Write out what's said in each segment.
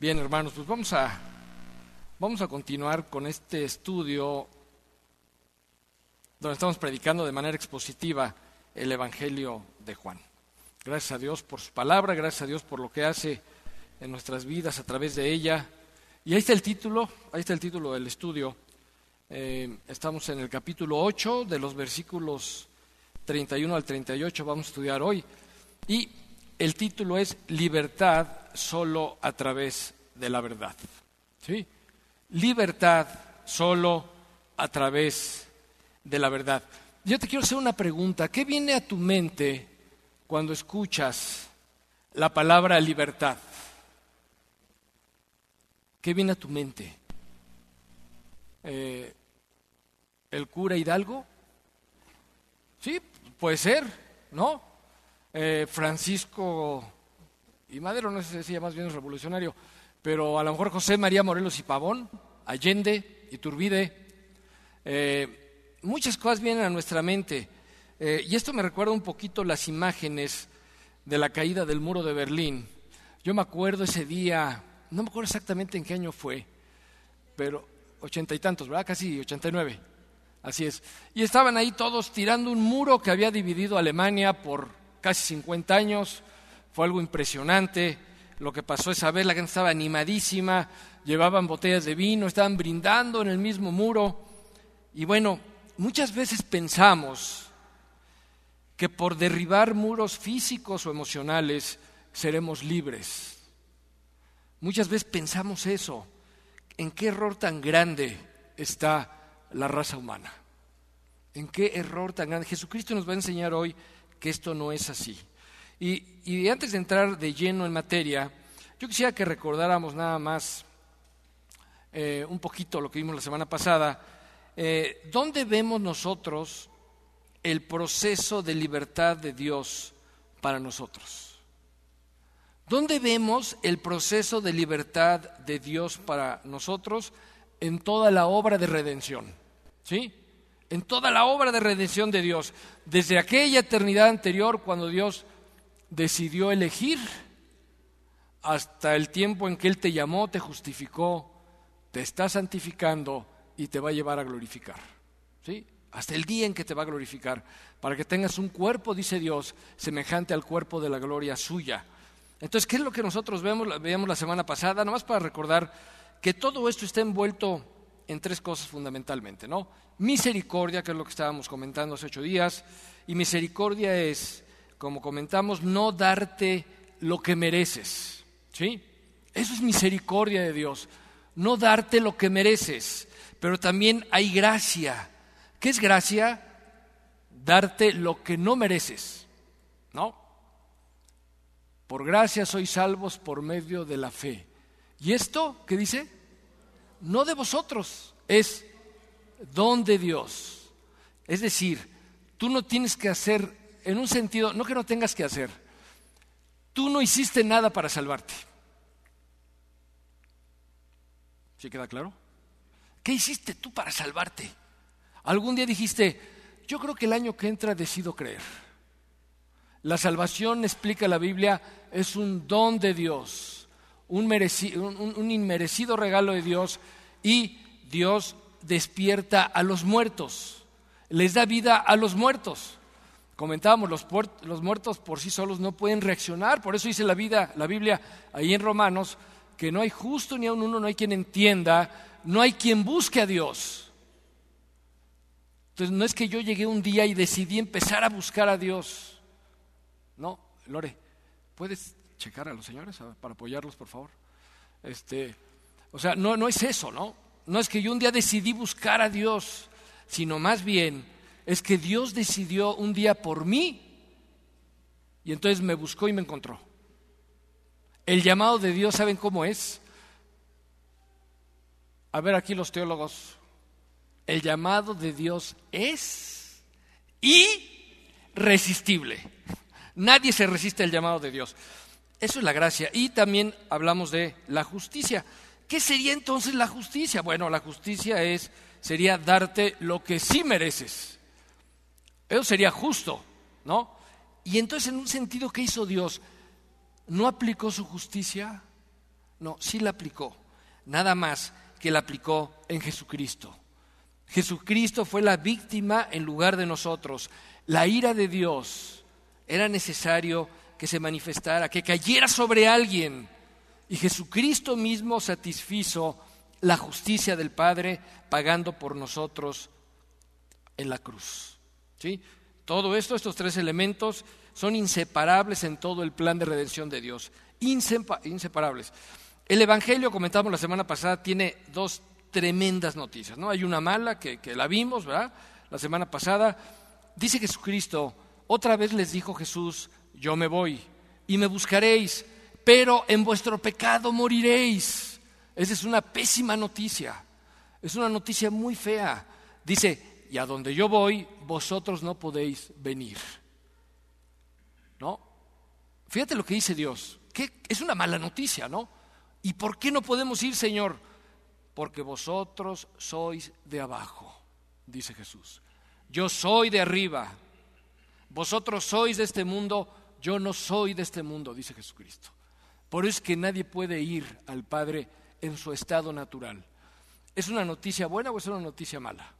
Bien, hermanos, pues vamos a continuar con este estudio donde estamos predicando de manera expositiva el Evangelio de Juan. Gracias a Dios por su palabra, gracias a Dios por lo que hace en nuestras vidas a través de ella. Y ahí está el título del estudio. Estamos en el capítulo 8, de los versículos 31 al 38, vamos a estudiar hoy. Y el título es Libertad solo a través de la verdad. ¿Sí? Libertad solo a través de la verdad. Yo te quiero hacer una pregunta. ¿Qué viene a tu mente cuando escuchas la palabra libertad? ¿Qué viene a tu mente? ¿El cura Hidalgo? Sí, puede ser, ¿no? Francisco y Madero, no sé si decía más bien revolucionario, pero a lo mejor José María Morelos y Pavón, Allende, Iturbide. Muchas cosas vienen a nuestra mente, y esto me recuerda un poquito las imágenes de la caída del muro de Berlín. Yo me acuerdo ese día, no me acuerdo exactamente en qué año fue, pero 80 y tantos, ¿verdad? Casi 89, así es. Y estaban ahí todos tirando un muro que había dividido a Alemania por casi 50 años. Fue algo impresionante lo que pasó esa vez. La gente estaba animadísima, llevaban botellas de vino, estaban brindando en el mismo muro. Y bueno, muchas veces pensamos que por derribar muros físicos o emocionales seremos libres. Muchas veces pensamos eso. ¿En qué error tan grande está la raza humana? ¿En qué error tan grande? Jesucristo nos va a enseñar hoy que esto no es así. Y antes de entrar de lleno en materia, yo quisiera que recordáramos nada más un poquito lo que vimos la semana pasada. ¿Dónde vemos nosotros el proceso de libertad de Dios para nosotros? ¿Dónde vemos el proceso de libertad de Dios para nosotros? En toda la obra de redención, ¿sí? En toda la obra de redención de Dios, desde aquella eternidad anterior cuando Dios decidió elegir, hasta el tiempo en que Él te llamó, te justificó, te está santificando y te va a llevar a glorificar, ¿sí? Hasta el día en que te va a glorificar, para que tengas un cuerpo, dice Dios, semejante al cuerpo de la gloria suya. Entonces, ¿qué es lo que nosotros veíamos la semana pasada? Nomás para recordar que todo esto está envuelto en tres cosas fundamentalmente, ¿no? Misericordia, que es lo que estábamos comentando hace 8 días, y misericordia es, como comentamos, no darte lo que mereces, ¿sí? Eso es misericordia de Dios, no darte lo que mereces, pero también hay gracia. ¿Qué es gracia? Darte lo que no mereces, ¿no? Por gracia sois salvos por medio de la fe. ¿Y esto qué dice? No de vosotros, es don de Dios. Es decir, tú no tienes que hacer, en un sentido, no que no tengas que hacer, tú no hiciste nada para salvarte. ¿Sí queda claro? ¿Qué hiciste tú para salvarte? Algún día dijiste, yo creo que el año que entra decido creer. La salvación, explica la Biblia, es un don de Dios, un inmerecido regalo de Dios, y Dios despierta a los muertos, les da vida a los muertos. Comentábamos, los muertos por sí solos no pueden reaccionar, por eso dice la Biblia ahí en Romanos, que no hay justo ni aun uno, no hay quien entienda, no hay quien busque a Dios. Entonces no es que yo llegué un día y decidí empezar a buscar a Dios. No, Lore, ¿puedes checar a los señores para apoyarlos, por favor? O sea, no es eso, ¿no? No es que yo un día decidí buscar a Dios, sino más bien es que Dios decidió un día por mí y entonces me buscó y me encontró. El llamado de Dios, ¿saben cómo es? A ver aquí los teólogos. El llamado de Dios es irresistible. Nadie se resiste al llamado de Dios. Eso es la gracia. Y también hablamos de la justicia. ¿Qué sería entonces la justicia? Bueno, la justicia sería darte lo que sí mereces. Eso sería justo, ¿no? Y entonces, en un sentido, ¿qué hizo Dios? ¿No aplicó su justicia? No, sí la aplicó. Nada más que la aplicó en Jesucristo. Jesucristo fue la víctima en lugar de nosotros. La ira de Dios era necesario que se manifestara, que cayera sobre alguien. Y Jesucristo mismo satisfizo la justicia del Padre pagando por nosotros en la cruz. ¿Sí? Todo esto, estos tres elementos, son inseparables en todo el plan de redención de Dios. Inseparables. El Evangelio, comentamos la semana pasada, tiene dos tremendas noticias, ¿no? Hay una mala que la vimos, ¿verdad? La semana pasada dice Jesucristo, otra vez les dijo Jesús, yo me voy y me buscaréis, pero en vuestro pecado moriréis. Esa es una pésima noticia, es una noticia muy fea. Dice, y a donde yo voy, vosotros no podéis venir. ¿No? Fíjate lo que dice Dios, que es una mala noticia, ¿no? ¿Y por qué no podemos ir, Señor? Porque vosotros sois de abajo, dice Jesús. Yo soy de arriba. Vosotros sois de este mundo, yo no soy de este mundo, dice Jesucristo. Por eso es que nadie puede ir al Padre en su estado natural. ¿Es una noticia buena o es una noticia mala?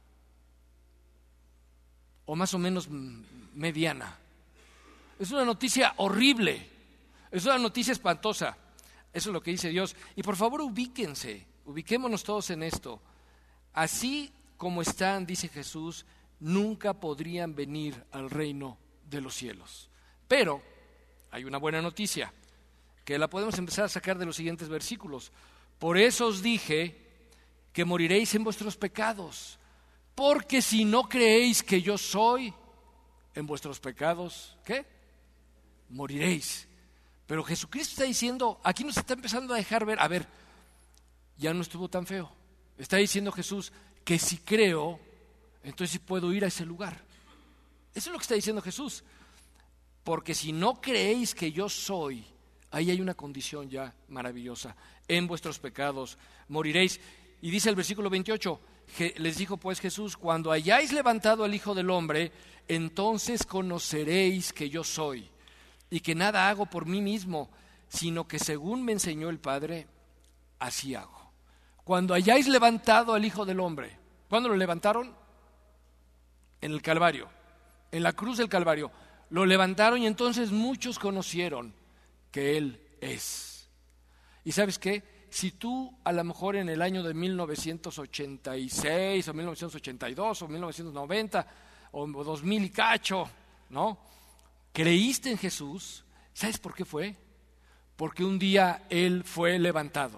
O más o menos mediana. Es una noticia horrible, es una noticia espantosa. Eso es lo que dice Dios. Y por favor ubiquémonos todos en esto. Así como están, dice Jesús, nunca podrían venir al reino de los cielos. Pero hay una buena noticia, que la podemos empezar a sacar de los siguientes versículos. Por eso os dije que moriréis en vuestros pecados, porque si no creéis que yo soy, en vuestros pecados, ¿qué? Moriréis. Pero Jesucristo está diciendo, aquí nos está empezando a dejar ver, a ver, ya no estuvo tan feo. Está diciendo Jesús que si creo, entonces sí puedo ir a ese lugar. Eso es lo que está diciendo Jesús. Porque si no creéis que yo soy, ahí hay una condición ya maravillosa. En vuestros pecados moriréis. Y dice el versículo 28, les dijo pues Jesús, cuando hayáis levantado al Hijo del Hombre, entonces conoceréis que yo soy. Y que nada hago por mí mismo, sino que según me enseñó el Padre, así hago. Cuando hayáis levantado al Hijo del Hombre, ¿cuándo lo levantaron? En el Calvario, en la cruz del Calvario. Lo levantaron y entonces muchos conocieron que Él es. ¿Y sabes qué? Si tú a lo mejor en el año de 1986 o 1982 o 1990 o 2000 y cacho, ¿no? Creíste en Jesús, ¿sabes por qué fue? Porque un día Él fue levantado,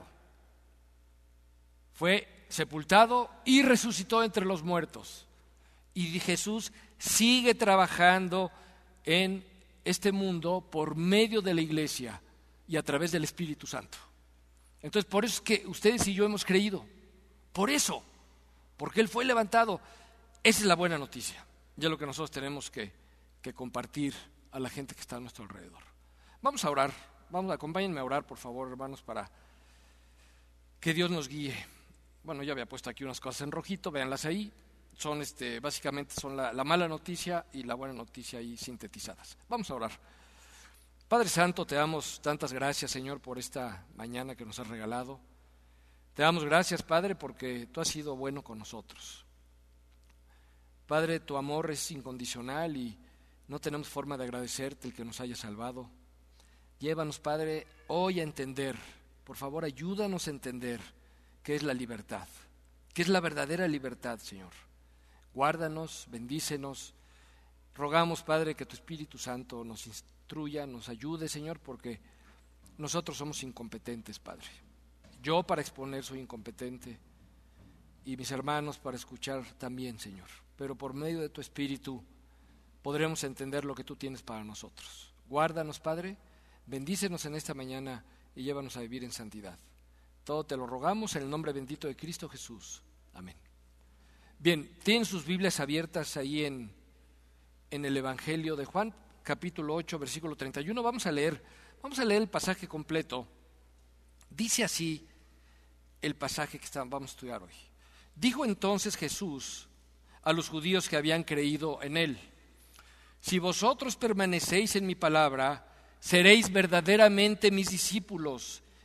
fue sepultado y resucitó entre los muertos. Y Jesús sigue trabajando en este mundo por medio de la iglesia y a través del Espíritu Santo. Entonces, por eso es que ustedes y yo hemos creído. Por eso, porque Él fue levantado. Esa es la buena noticia. Ya lo que nosotros tenemos que compartir a la gente que está a nuestro alrededor. Vamos a orar. Acompáñenme a orar, por favor, hermanos, para que Dios nos guíe. Bueno, ya había puesto aquí unas cosas en rojito, véanlas ahí. Son básicamente son la mala noticia y la buena noticia ahí sintetizadas. Vamos a orar. Padre Santo, te damos tantas gracias, Señor, por esta mañana que nos has regalado. Te damos gracias, Padre, porque tú has sido bueno con nosotros. Padre, tu amor es incondicional y no tenemos forma de agradecerte el que nos haya salvado. Llévanos, Padre, hoy a entender, por favor, ayúdanos a entender qué es la libertad, qué es la verdadera libertad, Señor. Guárdanos, bendícenos. Rogamos, Padre, que tu Espíritu Santo nos instruya, nos ayude, Señor, porque nosotros somos incompetentes, Padre. Yo para exponer soy incompetente y mis hermanos para escuchar también, Señor. Pero por medio de tu Espíritu podremos entender lo que tú tienes para nosotros. Guárdanos, Padre, bendícenos en esta mañana y llévanos a vivir en santidad. Todo te lo rogamos en el nombre bendito de Cristo Jesús. Amén. Bien, tienen sus Biblias abiertas ahí en el Evangelio de Juan, capítulo 8, versículo 31. Vamos a leer el pasaje completo. Dice así el pasaje que vamos a estudiar hoy. Dijo entonces Jesús a los judíos que habían creído en Él: si vosotros permanecéis en mi palabra, seréis verdaderamente mis discípulos,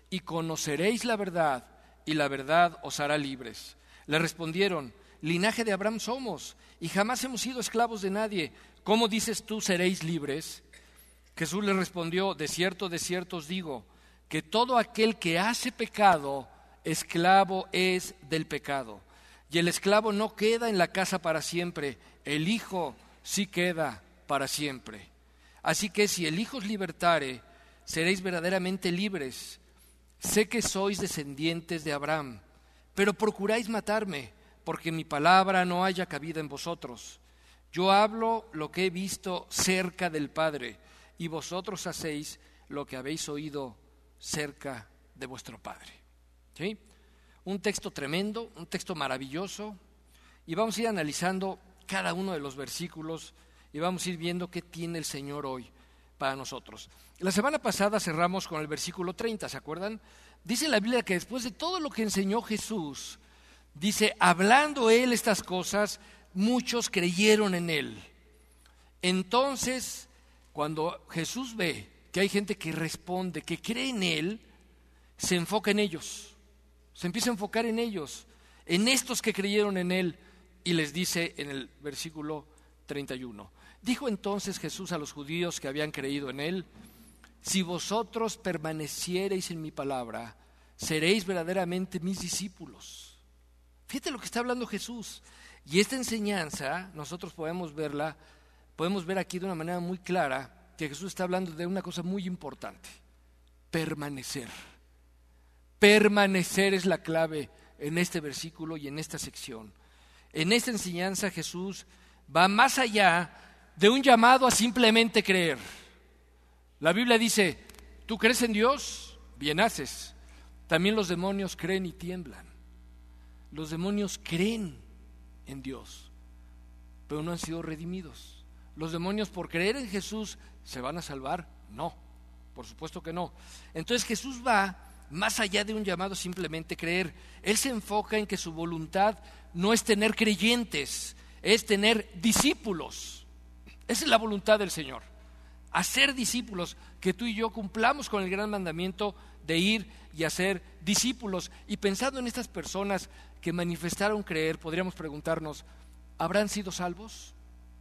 y conoceréis la verdad, y la verdad os hará libres. Le respondieron: linaje de Abraham somos, y jamás hemos sido esclavos de nadie. ¿Cómo dices tú, seréis libres? Jesús le respondió: de cierto os digo, que todo aquel que hace pecado, esclavo es del pecado. Y el esclavo no queda en la casa para siempre, el Hijo sí queda para siempre. Así que si el Hijo os libertare, seréis verdaderamente libres. Sé que sois descendientes de Abraham, pero procuráis matarme, porque mi palabra no haya cabida en vosotros. Yo hablo lo que he visto cerca del Padre, y vosotros hacéis lo que habéis oído cerca de vuestro Padre. ¿Sí? Un texto tremendo, un texto maravilloso, y vamos a ir analizando cada uno de los versículos y vamos a ir viendo qué tiene el Señor hoy para nosotros. La semana pasada cerramos con el versículo 30, ¿se acuerdan? Dice la Biblia que después de todo lo que enseñó Jesús, dice, hablando Él estas cosas, muchos creyeron en Él. Entonces, cuando Jesús ve que hay gente que responde, que cree en Él, se enfoca en ellos. Se empieza a enfocar en ellos, en estos que creyeron en Él, y les dice en el versículo 31. Dijo entonces Jesús a los judíos que habían creído en Él: si vosotros permaneciereis en mi palabra, seréis verdaderamente mis discípulos. Fíjate lo que está hablando Jesús. Y esta enseñanza, nosotros podemos ver aquí de una manera muy clara, que Jesús está hablando de una cosa muy importante: permanecer. Permanecer es la clave en este versículo y en esta sección. En esta enseñanza Jesús va más allá de un llamado a simplemente creer. La Biblia dice: ¿tú crees en Dios? Bien haces. También los demonios creen y tiemblan. Los demonios creen en Dios, pero no han sido redimidos. ¿Los demonios por creer en Jesús se van a salvar? No, por supuesto que no. Entonces Jesús va más allá de un llamado simplemente creer. Él se enfoca en que su voluntad no es tener creyentes, es tener discípulos. Esa es la voluntad del Señor, hacer discípulos, que tú y yo cumplamos con el gran mandamiento de ir y hacer discípulos. Y pensando en estas personas que manifestaron creer, podríamos preguntarnos: ¿habrán sido salvos?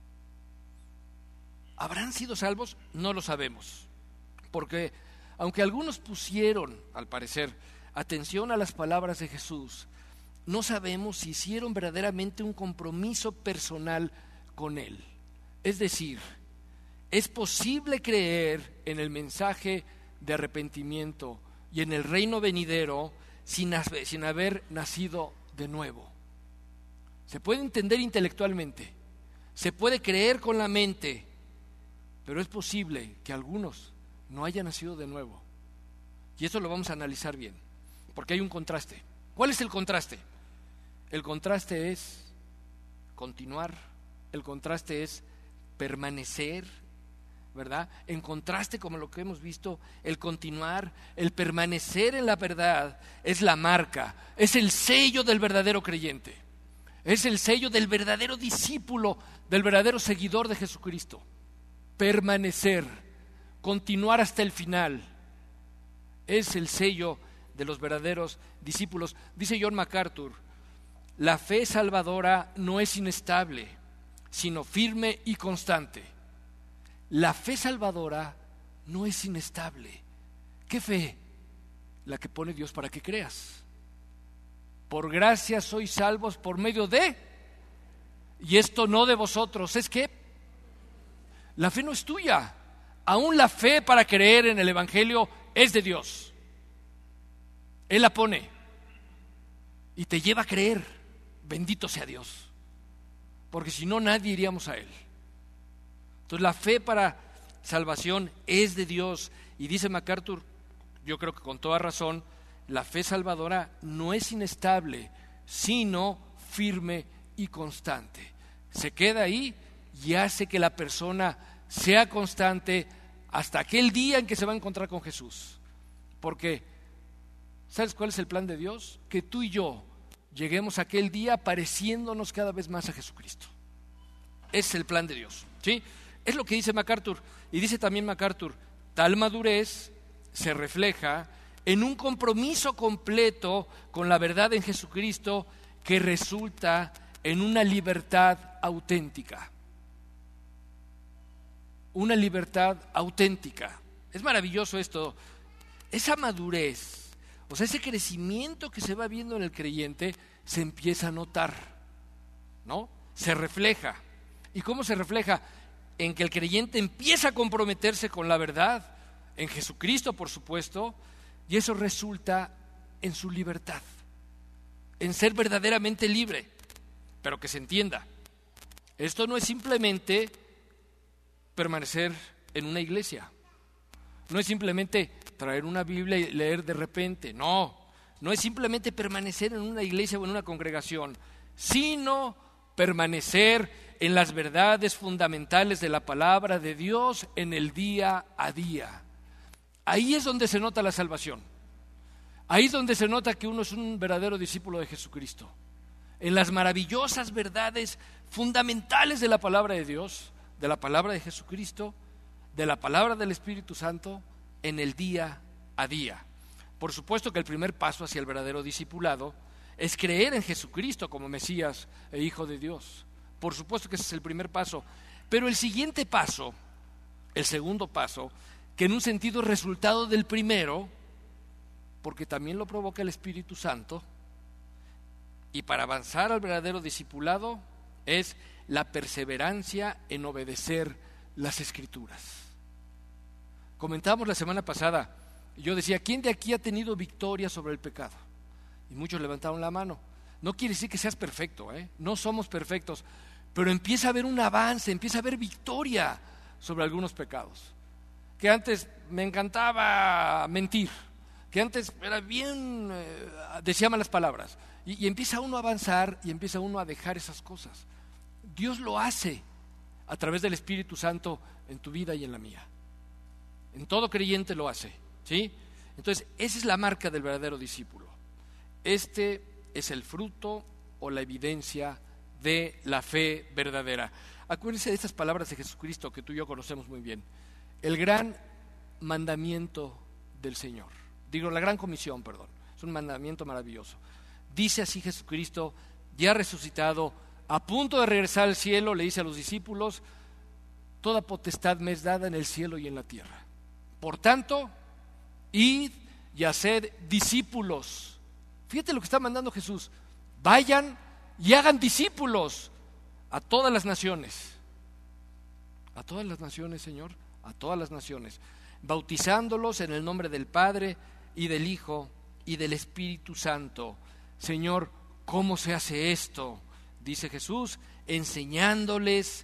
¿Habrán sido salvos? No lo sabemos, porque aunque algunos pusieron, al parecer, atención a las palabras de Jesús, no sabemos si hicieron verdaderamente un compromiso personal con Él. Es decir, es posible creer en el mensaje de arrepentimiento y en el reino venidero sin haber nacido de nuevo. Se puede entender intelectualmente, se puede creer con la mente, pero es posible que algunos no hayan nacido de nuevo. Y esto lo vamos a analizar bien, porque hay un contraste. ¿Cuál es el contraste? El contraste es continuar, el contraste es permanecer, ¿verdad? En contraste, como lo que hemos visto, el continuar, el permanecer en la verdad es la marca, es el sello del verdadero creyente, es el sello del verdadero discípulo, del verdadero seguidor de Jesucristo. Permanecer, continuar hasta el final, es el sello de los verdaderos discípulos. Dice John MacArthur: la fe salvadora no es inestable, sino firme y constante. La fe salvadora no es inestable. ¿Qué fe? La que pone Dios para que creas. Por gracia sois salvos por medio de, y esto no de vosotros. Es que la fe no es tuya. Aún la fe para creer en el Evangelio es de Dios. Él la pone y te lleva a creer. Bendito sea Dios, porque si no, nadie iríamos a Él. Entonces la fe para salvación es de Dios. Y dice MacArthur, yo creo que con toda razón, la fe salvadora no es inestable, sino firme y constante. Se queda ahí y hace que la persona sea constante hasta aquel día en que se va a encontrar con Jesús. Porque, ¿sabes cuál es el plan de Dios? Que tú y yo lleguemos a aquel día pareciéndonos cada vez más a Jesucristo. Es el plan de Dios, ¿sí? Es lo que dice MacArthur. Y dice también MacArthur: tal madurez se refleja en un compromiso completo con la verdad en Jesucristo que resulta en una libertad auténtica. Una libertad auténtica. Es maravilloso esto. Esa madurez, o sea, ese crecimiento que se va viendo en el creyente se empieza a notar, ¿no? Se refleja. ¿Y cómo se refleja? En que el creyente empieza a comprometerse con la verdad, en Jesucristo, por supuesto, y eso resulta en su libertad, en ser verdaderamente libre. Pero que se entienda, esto no es simplemente permanecer en una iglesia, no es simplemente traer una Biblia y leer de repente, no es simplemente permanecer en una iglesia o en una congregación, sino permanecer en las verdades fundamentales de la palabra de Dios en el día a día. Ahí es donde se nota la salvación, ahí es donde se nota que uno es un verdadero discípulo de Jesucristo, en las maravillosas verdades fundamentales de la palabra de Dios, de la palabra de Jesucristo, de la palabra del Espíritu Santo en el día a día. Por supuesto que el primer paso hacia el verdadero discipulado es creer en Jesucristo como Mesías e Hijo de Dios. Por supuesto que ese es el primer paso. Pero el siguiente paso, el segundo paso, que en un sentido es resultado del primero, porque también lo provoca el Espíritu Santo, y para avanzar al verdadero discipulado es la perseverancia en obedecer las Escrituras. Comentábamos la semana pasada, y yo decía, ¿quién de aquí ha tenido victoria sobre el pecado? Y muchos levantaron la mano. No quiere decir que seas perfecto, no somos perfectos, pero empieza a haber un avance, empieza a haber victoria sobre algunos pecados. Que antes me encantaba mentir, que antes era bien, decía malas palabras, y empieza uno a avanzar y empieza uno a dejar esas cosas. Dios lo hace a través del Espíritu Santo en tu vida y en la mía. En todo creyente lo hace, ¿sí? Entonces, esa es la marca del verdadero discípulo. Este es el fruto o la evidencia de la fe verdadera. Acuérdense de estas palabras de Jesucristo que tú y yo conocemos muy bien. El gran mandamiento del Señor. Digo, la gran comisión, perdón. Es un mandamiento maravilloso. Dice así Jesucristo, ya resucitado, a punto de regresar al cielo, le dice a los discípulos, toda potestad me es dada en el cielo y en la tierra. Por tanto, id y haced discípulos. Fíjate lo que está mandando Jesús. Vayan y hagan discípulos a todas las naciones. A todas las naciones, Señor, a todas las naciones. Bautizándolos en el nombre del Padre y del Hijo y del Espíritu Santo. Señor, ¿cómo se hace esto? Dice Jesús, enseñándoles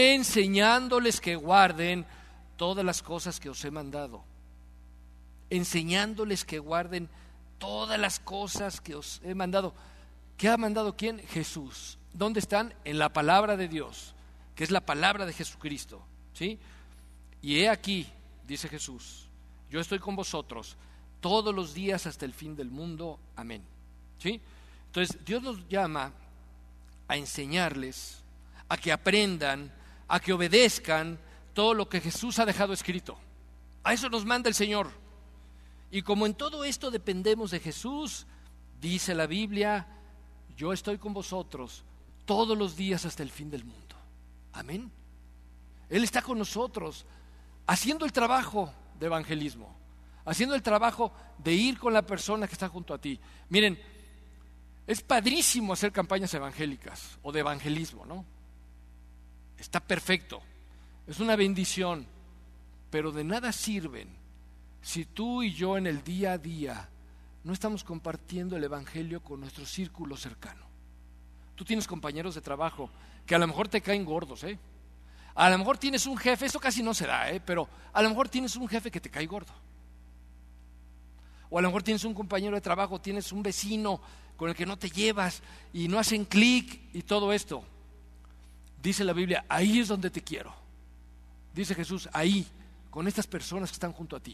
que guarden todas las cosas que os he mandado. Enseñándoles que guarden todas las cosas que os he mandado. ¿Qué ha mandado quién? Jesús. ¿Dónde están? En la palabra de Dios, que es la palabra de Jesucristo, ¿sí? Y he aquí, dice Jesús, yo estoy con vosotros todos los días hasta el fin del mundo. Amén. ¿Sí? Entonces, Dios nos llama a enseñarles, a que aprendan, a que obedezcan todo lo que Jesús ha dejado escrito. A eso nos manda el Señor. Y como en todo esto dependemos de Jesús, dice la Biblia, yo estoy con vosotros todos los días hasta el fin del mundo. Amén. Él está con nosotros, haciendo el trabajo de evangelismo, haciendo el trabajo de ir con la persona que está junto a ti. Miren, es padrísimo hacer campañas evangélicas o de evangelismo, ¿no? Está perfecto, es una bendición, pero de nada sirven si tú y yo en el día a día no estamos compartiendo el evangelio con nuestro círculo cercano. Tú tienes compañeros de trabajo que a lo mejor te caen gordos, A lo mejor tienes un jefe, eso casi no se da, pero a lo mejor tienes un jefe que te cae gordo. O a lo mejor tienes un compañero de trabajo, tienes un vecino con el que no te llevas y no hacen clic y todo esto. Dice la Biblia, ahí es donde te quiero. Dice Jesús, ahí, con estas personas que están junto a ti.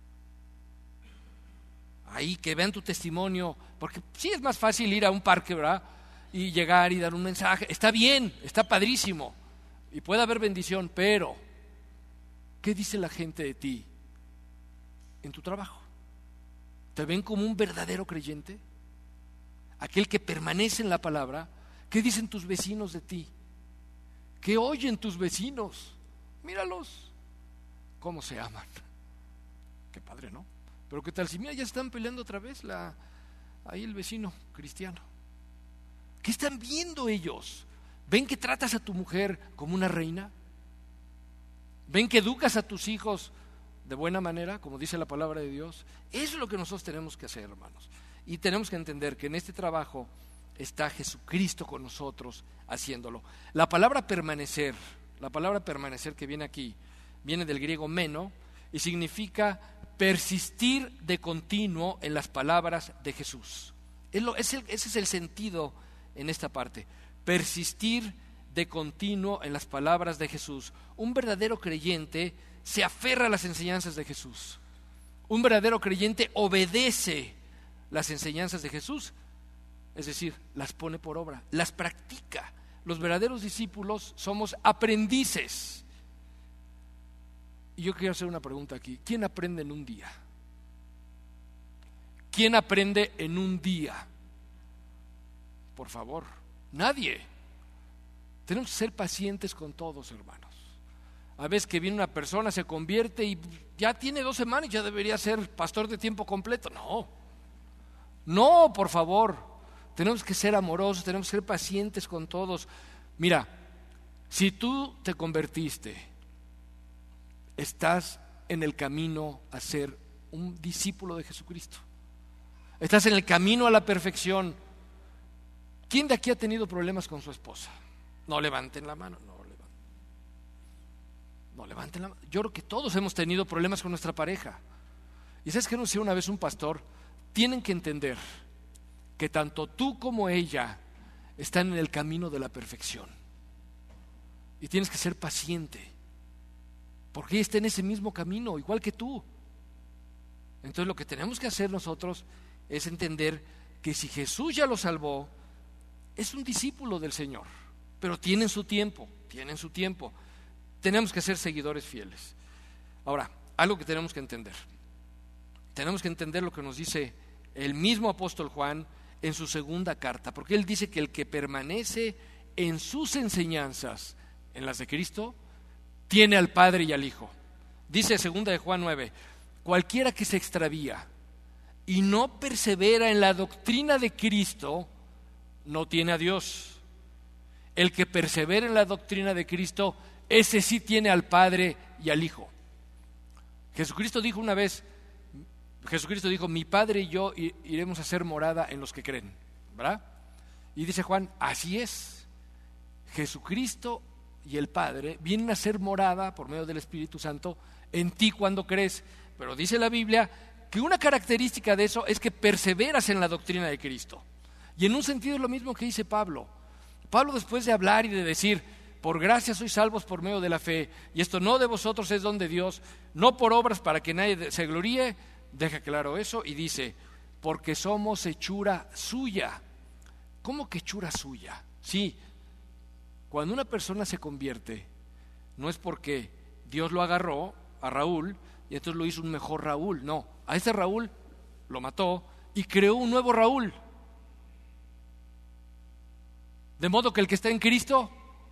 Ahí, que vean tu testimonio, porque sí es más fácil ir a un parque, ¿verdad? Y llegar y dar un mensaje. Está bien, está padrísimo. Y puede haber bendición, pero ¿qué dice la gente de ti en tu trabajo? ¿Te ven como un verdadero creyente? Aquel que permanece en la palabra. ¿Qué dicen tus vecinos de ti? ¿Qué oyen tus vecinos? Míralos, cómo se aman. Qué padre, ¿no? Pero qué tal si mira, ya están peleando otra vez ahí el vecino cristiano. ¿Qué están viendo ellos? ¿Ven que tratas a tu mujer como una reina? ¿Ven que educas a tus hijos de buena manera, como dice la palabra de Dios? Eso es lo que nosotros tenemos que hacer, hermanos. Y tenemos que entender que en este trabajo está Jesucristo con nosotros haciéndolo. La palabra permanecer que viene aquí, viene del griego meno y significa persistir de continuo en las palabras de Jesús. Ese es el sentido en esta parte. Persistir de continuo en las palabras de Jesús. Un verdadero creyente se aferra a las enseñanzas de Jesús. Un verdadero creyente obedece las enseñanzas de Jesús, es decir, las pone por obra, las practica. Los verdaderos discípulos somos aprendices. Y yo quiero hacer una pregunta aquí. ¿Quién aprende en un día? ¿Quién aprende en un día? Por favor, nadie. Tenemos que ser pacientes con todos, hermanos. A veces que viene una persona, se convierte y ya tiene 2 semanas y ya debería ser pastor de tiempo completo. No, por favor. Tenemos que ser amorosos, tenemos que ser pacientes con todos. Mira, si tú te convertiste, estás en el camino a ser un discípulo de Jesucristo. Estás en el camino a la perfección. ¿Quién de aquí ha tenido problemas con su esposa? No levanten la mano, no levanten la mano. Yo creo que todos hemos tenido problemas con nuestra pareja. Y sabes que nos decía una vez un pastor, tienen que entender que tanto tú como ella están en el camino de la perfección. Y tienes que ser paciente, porque ella está en ese mismo camino, igual que tú. Entonces lo que tenemos que hacer nosotros es entender que si Jesús ya lo salvó, es un discípulo del Señor, pero tienen su tiempo. Tenemos que ser seguidores fieles. Ahora, algo que tenemos que entender lo que nos dice el mismo apóstol Juan en su segunda carta, porque él dice que el que permanece en sus enseñanzas, en las de Cristo, tiene al Padre y al Hijo. Dice segunda de Juan 9, cualquiera que se extravía y no persevera en la doctrina de Cristo, no tiene a Dios. El que persevera en la doctrina de Cristo, ese sí tiene al Padre y al Hijo. Jesucristo dijo una vez, mi Padre y yo iremos a hacer morada en los que creen, ¿verdad? Y dice Juan, así es. Jesucristo y el Padre vienen a hacer morada por medio del Espíritu Santo en ti cuando crees. Pero dice la Biblia que una característica de eso es que perseveras en la doctrina de Cristo. Y en un sentido es lo mismo que dice Pablo. Pablo, después de hablar y de decir, por gracia sois salvos por medio de la fe, y esto no de vosotros es don de Dios, no por obras para que nadie se gloríe, deja claro eso y dice, porque somos hechura suya. ¿Cómo que hechura suya? Sí, cuando una persona se convierte, no es porque Dios lo agarró a Raúl y entonces lo hizo un mejor Raúl, no, a ese Raúl lo mató y creó un nuevo Raúl. De modo que el que está en Cristo,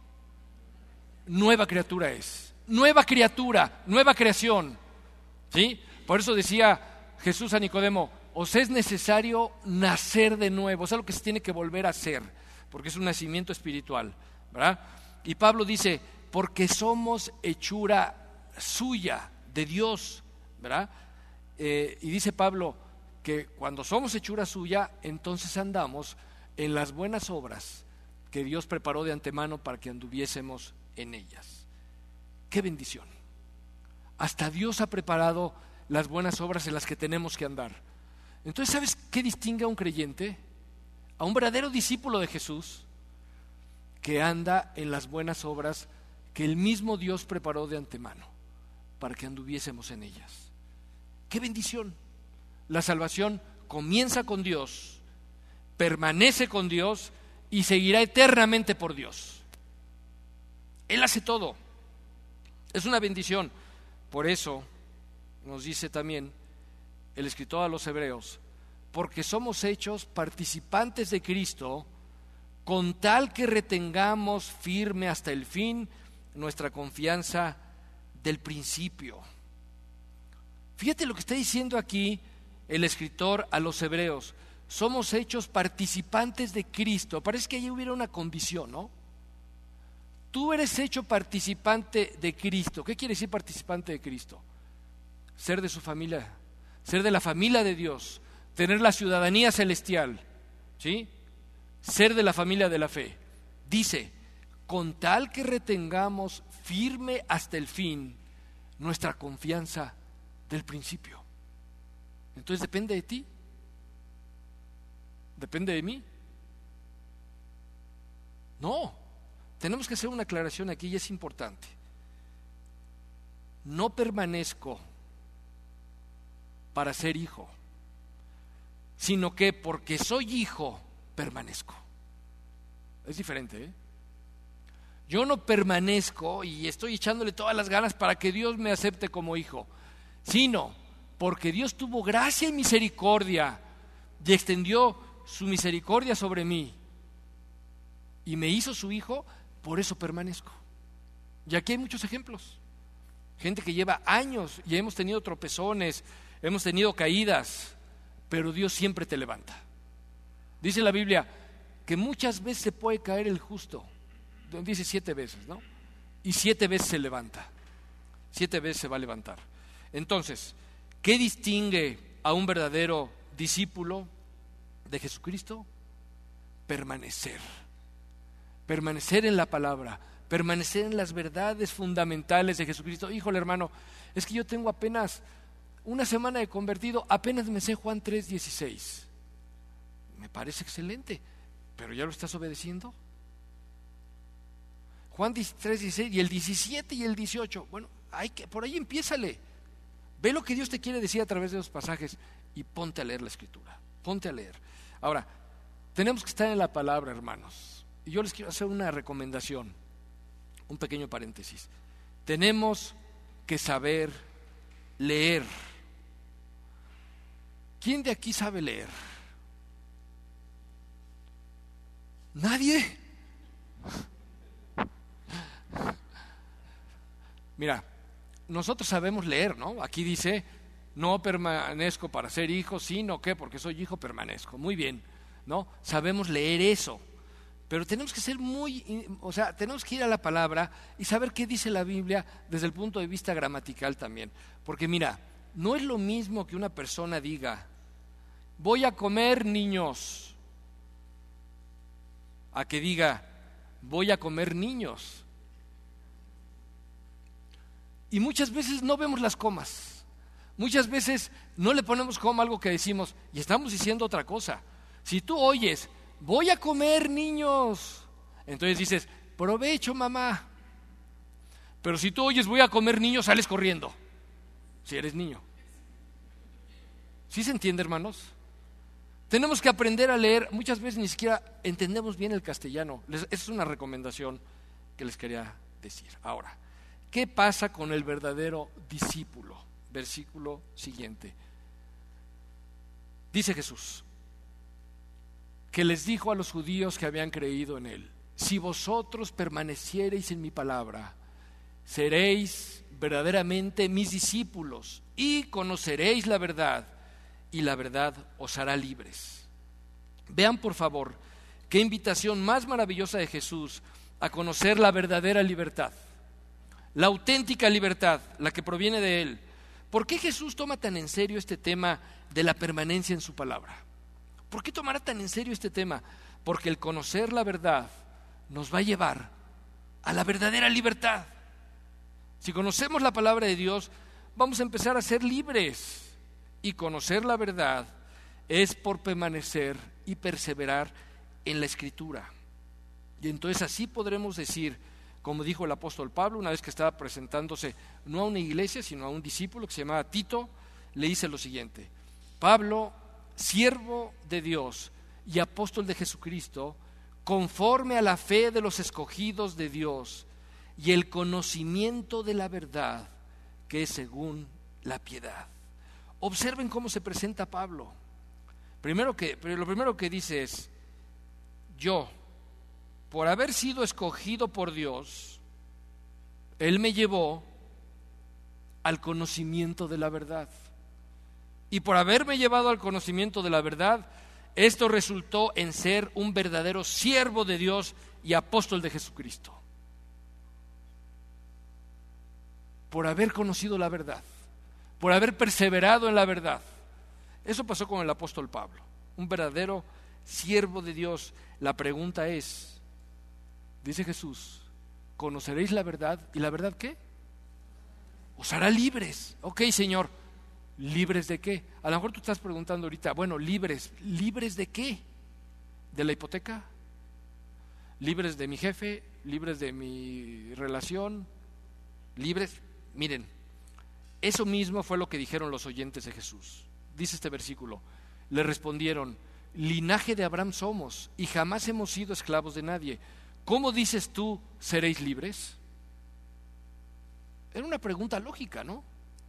nueva criatura es, nueva criatura, nueva creación, ¿sí? Por eso decía Jesús a Nicodemo, os es necesario nacer de nuevo, es algo que se tiene que volver a hacer, porque es un nacimiento espiritual, ¿verdad? Y Pablo dice, porque somos hechura suya, de Dios, ¿verdad? Y dice Pablo que cuando somos hechura suya, entonces andamos en las buenas obras que Dios preparó de antemano para que anduviésemos en ellas. ¡Qué bendición! Hasta Dios ha preparado las buenas obras en las que tenemos que andar. Entonces, ¿sabes qué distingue a un creyente? A un verdadero discípulo de Jesús, que anda en las buenas obras que el mismo Dios preparó de antemano para que anduviésemos en ellas. ¡Qué bendición! La salvación comienza con Dios, permanece con Dios y seguirá eternamente por Dios. Él hace todo. Es una bendición. Por eso nos dice también el escritor a los Hebreos, porque somos hechos participantes de Cristo, con tal que retengamos firme hasta el fin nuestra confianza del principio. Fíjate lo que está diciendo aquí el escritor a los Hebreos. Somos hechos participantes de Cristo. Parece que ahí hubiera una condición, ¿no? Tú eres hecho participante de Cristo. ¿Qué quiere decir participante de Cristo? Ser de su familia, ser de la familia de Dios, tener la ciudadanía celestial, ¿sí? Ser de la familia de la fe. Dice, con tal que retengamos firme hasta el fin nuestra confianza del principio. Entonces depende de ti, depende de mí. No, tenemos que hacer una aclaración aquí y es importante. No permanezco para ser hijo, sino que porque soy hijo permanezco. Es diferente, ¿eh? Yo no permanezco y estoy echándole todas las ganas para que Dios me acepte como hijo, sino porque Dios tuvo gracia y misericordia y extendió su misericordia sobre mí y me hizo su hijo, por eso permanezco. Y aquí hay muchos ejemplos. Gente que lleva años y hemos tenido tropezones, hemos tenido caídas, pero Dios siempre te levanta. Dice la Biblia que muchas veces se puede caer el justo, dice 7 veces, ¿no? Y 7 veces se levanta, 7 veces se va a levantar. Entonces, ¿qué distingue a un verdadero discípulo de Jesucristo? Permanecer en la palabra, permanecer en las verdades fundamentales de Jesucristo. Híjole, hermano, es que yo tengo apenas una semana de convertido, apenas me sé Juan 3:16. Me parece excelente, pero ¿ya lo estás obedeciendo? Juan 3:16 y el 17 y el 18. Bueno, por ahí empiézale. Ve lo que Dios te quiere decir a través de los pasajes y ponte a leer la Escritura. Ponte a leer. Ahora, tenemos que estar en la palabra, hermanos. Y yo les quiero hacer una recomendación, un pequeño paréntesis. Tenemos que saber leer. ¿Quién de aquí sabe leer? ¿Nadie? Mira, nosotros sabemos leer, ¿no? Aquí dice, no permanezco para ser hijo, sino que porque soy hijo permanezco. Muy bien, ¿no? Sabemos leer eso, pero tenemos que ser tenemos que ir a la palabra y saber qué dice la Biblia desde el punto de vista gramatical también. Porque mira, no es lo mismo que una persona diga, voy a comer, niños, a que diga, voy a comer, niños. Y muchas veces no vemos las comas, muchas veces no le ponemos coma a algo que decimos y estamos diciendo otra cosa. Si tú oyes, voy a comer, niños, entonces dices, provecho, mamá. Pero si tú oyes, voy a comer, niños, sales corriendo, si eres niño. ¿Sí se entiende, hermanos? Tenemos que aprender a leer. Muchas veces ni siquiera entendemos bien el castellano. Esa es una recomendación que les quería decir. Ahora, ¿qué pasa con el verdadero discípulo? Versículo siguiente. Dice Jesús, que les dijo a los judíos que habían creído en él, si vosotros permaneciereis en mi palabra, seréis verdaderamente mis discípulos y conoceréis la verdad, y la verdad os hará libres. Vean, por favor, qué invitación más maravillosa de Jesús a conocer la verdadera libertad. La auténtica libertad, la que proviene de Él. ¿Por qué Jesús toma tan en serio este tema de la permanencia en su palabra? ¿Por qué tomará tan en serio este tema? Porque el conocer la verdad nos va a llevar a la verdadera libertad. Si conocemos la palabra de Dios, vamos a empezar a ser libres. Y conocer la verdad es por permanecer y perseverar en la Escritura. Y entonces así podremos decir, como dijo el apóstol Pablo una vez que estaba presentándose no a una iglesia sino a un discípulo que se llamaba Tito, le dice lo siguiente: Pablo, siervo de Dios y apóstol de Jesucristo, conforme a la fe de los escogidos de Dios y el conocimiento de la verdad que es según la piedad. observen cómo se presenta Pablo. Lo primero que dice es: yo, por haber sido escogido por Dios, Él me llevó al conocimiento de la verdad. Y por haberme llevado al conocimiento de la verdad, esto resultó en ser un verdadero siervo de Dios y apóstol de Jesucristo. Por haber conocido la verdad, por haber perseverado en la verdad. Eso pasó con el apóstol Pablo, un verdadero siervo de Dios. La pregunta es, dice Jesús, ¿conoceréis la verdad? ¿Y la verdad qué? Os hará libres. Ok, Señor, ¿libres de qué? A lo mejor tú estás preguntando ahorita, bueno, ¿libres de qué? ¿De la hipoteca? ¿Libres de mi jefe? ¿Libres de mi relación? ¿Libres? Miren, eso mismo fue lo que dijeron los oyentes de Jesús. Dice este versículo: le respondieron: linaje de Abraham somos y jamás hemos sido esclavos de nadie. ¿Cómo dices tú, seréis libres? Era una pregunta lógica, ¿no?